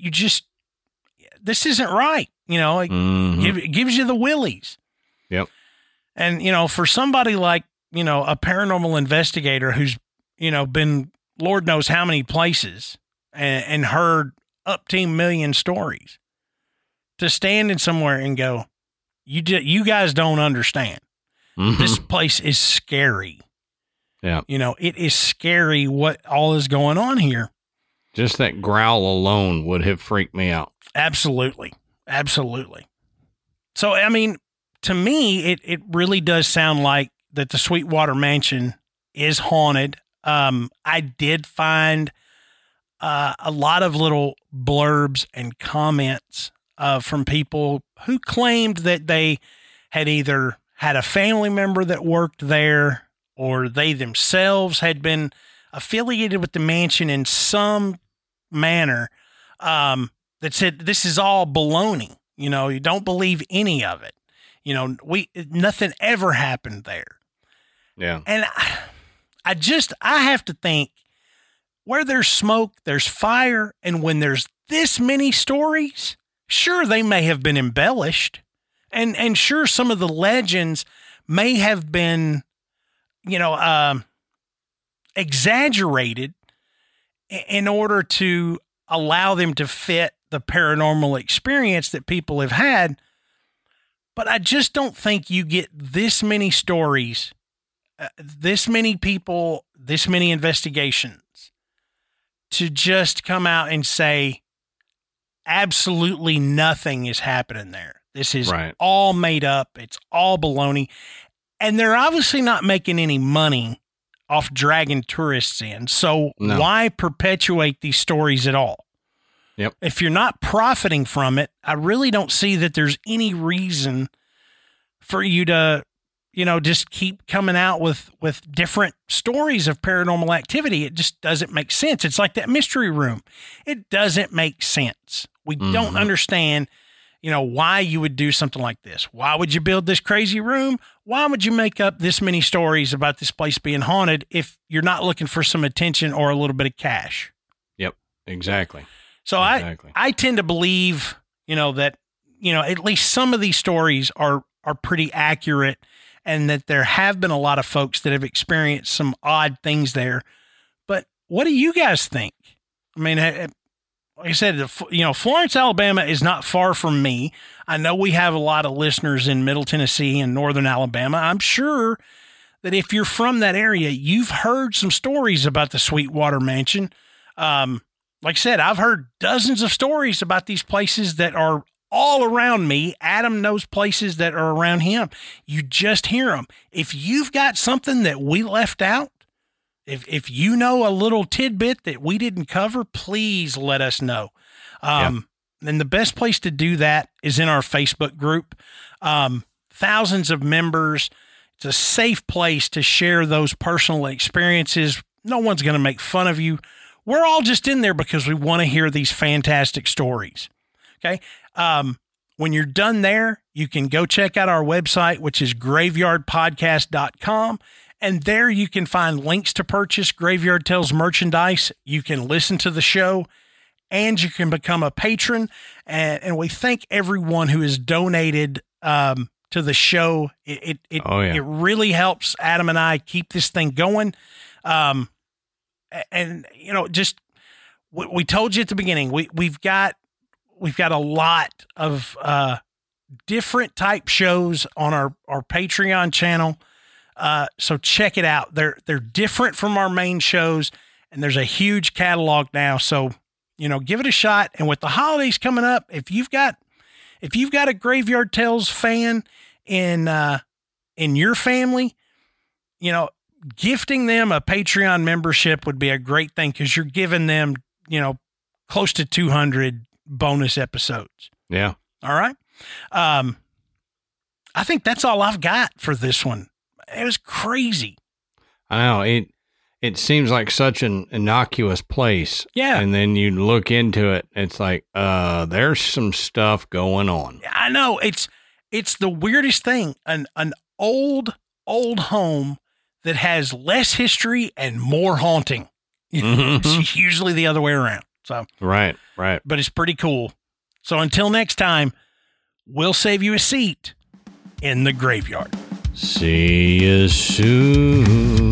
this isn't right. You know, it gives you the willies. Yep. And, you know, for somebody like, you know, a paranormal investigator who's, you know, been Lord knows how many places and heard up to million stories, to stand in somewhere and go, you guys don't understand. This place is scary. Yeah. You know, it is scary what all is going on here. Just that growl alone would have freaked me out. Absolutely. Absolutely. So, I mean, to me, it really does sound like that the Sweetwater Mansion is haunted. I did find a lot of little blurbs and comments from people who claimed that they had either had a family member that worked there, or they themselves had been affiliated with the mansion in some manner. that said this is all baloney. You know, you don't believe any of it. You know, nothing ever happened there. Yeah. And I have to think, where there's smoke, there's fire. And when there's this many stories, sure, they may have been embellished. And sure, some of the legends may have been, you know, exaggerated in order to allow them to fit the paranormal experience that people have had. But I just don't think you get this many stories, this many people, this many investigations to just come out and say absolutely nothing is happening there. This is all made up. It's all baloney. And they're obviously not making any money off dragging tourists in. So why perpetuate these stories at all? Yep. If you're not profiting from it, I really don't see that there's any reason for you to, you know, just keep coming out with different stories of paranormal activity. It just doesn't make sense. It's like that mystery room. It doesn't make sense. We don't understand, you know, why you would do something like this. Why would you build this crazy room? Why would you make up this many stories about this place being haunted if you're not looking for some attention or a little bit of cash? Yep, exactly. So I tend to believe, you know, that, you know, at least some of these stories are pretty accurate, and that there have been a lot of folks that have experienced some odd things there. But what do you guys think? I mean, like I said, you know, Florence, Alabama is not far from me. I know we have a lot of listeners in Middle Tennessee and Northern Alabama. I'm sure that if you're from that area, you've heard some stories about the Sweetwater Mansion. Like I said, I've heard dozens of stories about these places that are all around me. Adam knows places that are around him. You just hear them. If you've got something that we left out, if you know a little tidbit that we didn't cover, please let us know. And the best place to do that is in our Facebook group. Thousands of members. It's a safe place to share those personal experiences. No one's going to make fun of you. We're all just in there because we want to hear these fantastic stories. Okay. When you're done there, you can go check out our website, which is graveyardpodcast.com. And there you can find links to purchase Graveyard Tales merchandise. You can listen to the show, and you can become a patron. And we thank everyone who has donated to the show. It really helps Adam and I keep this thing going. And, you know, just we told you at the beginning, we've got a lot of different type shows on our Patreon channel. So check it out. They're different from our main shows, and there's a huge catalog now. So, you know, give it a shot. And with the holidays coming up, if you've got a Graveyard Tales fan in your family, you know, gifting them a Patreon membership would be a great thing, because you're giving them, you know, close to 200 bonus episodes. Yeah. All right. I think that's all I've got for this one. It was crazy. I know. It seems like such an innocuous place. Yeah. And then you look into it, it's like, there's some stuff going on. I know. It's the weirdest thing. An old home that has less history and more haunting. It's usually the other way around. So Right. But it's pretty cool. So until next time, we'll save you a seat in the graveyard. See you soon.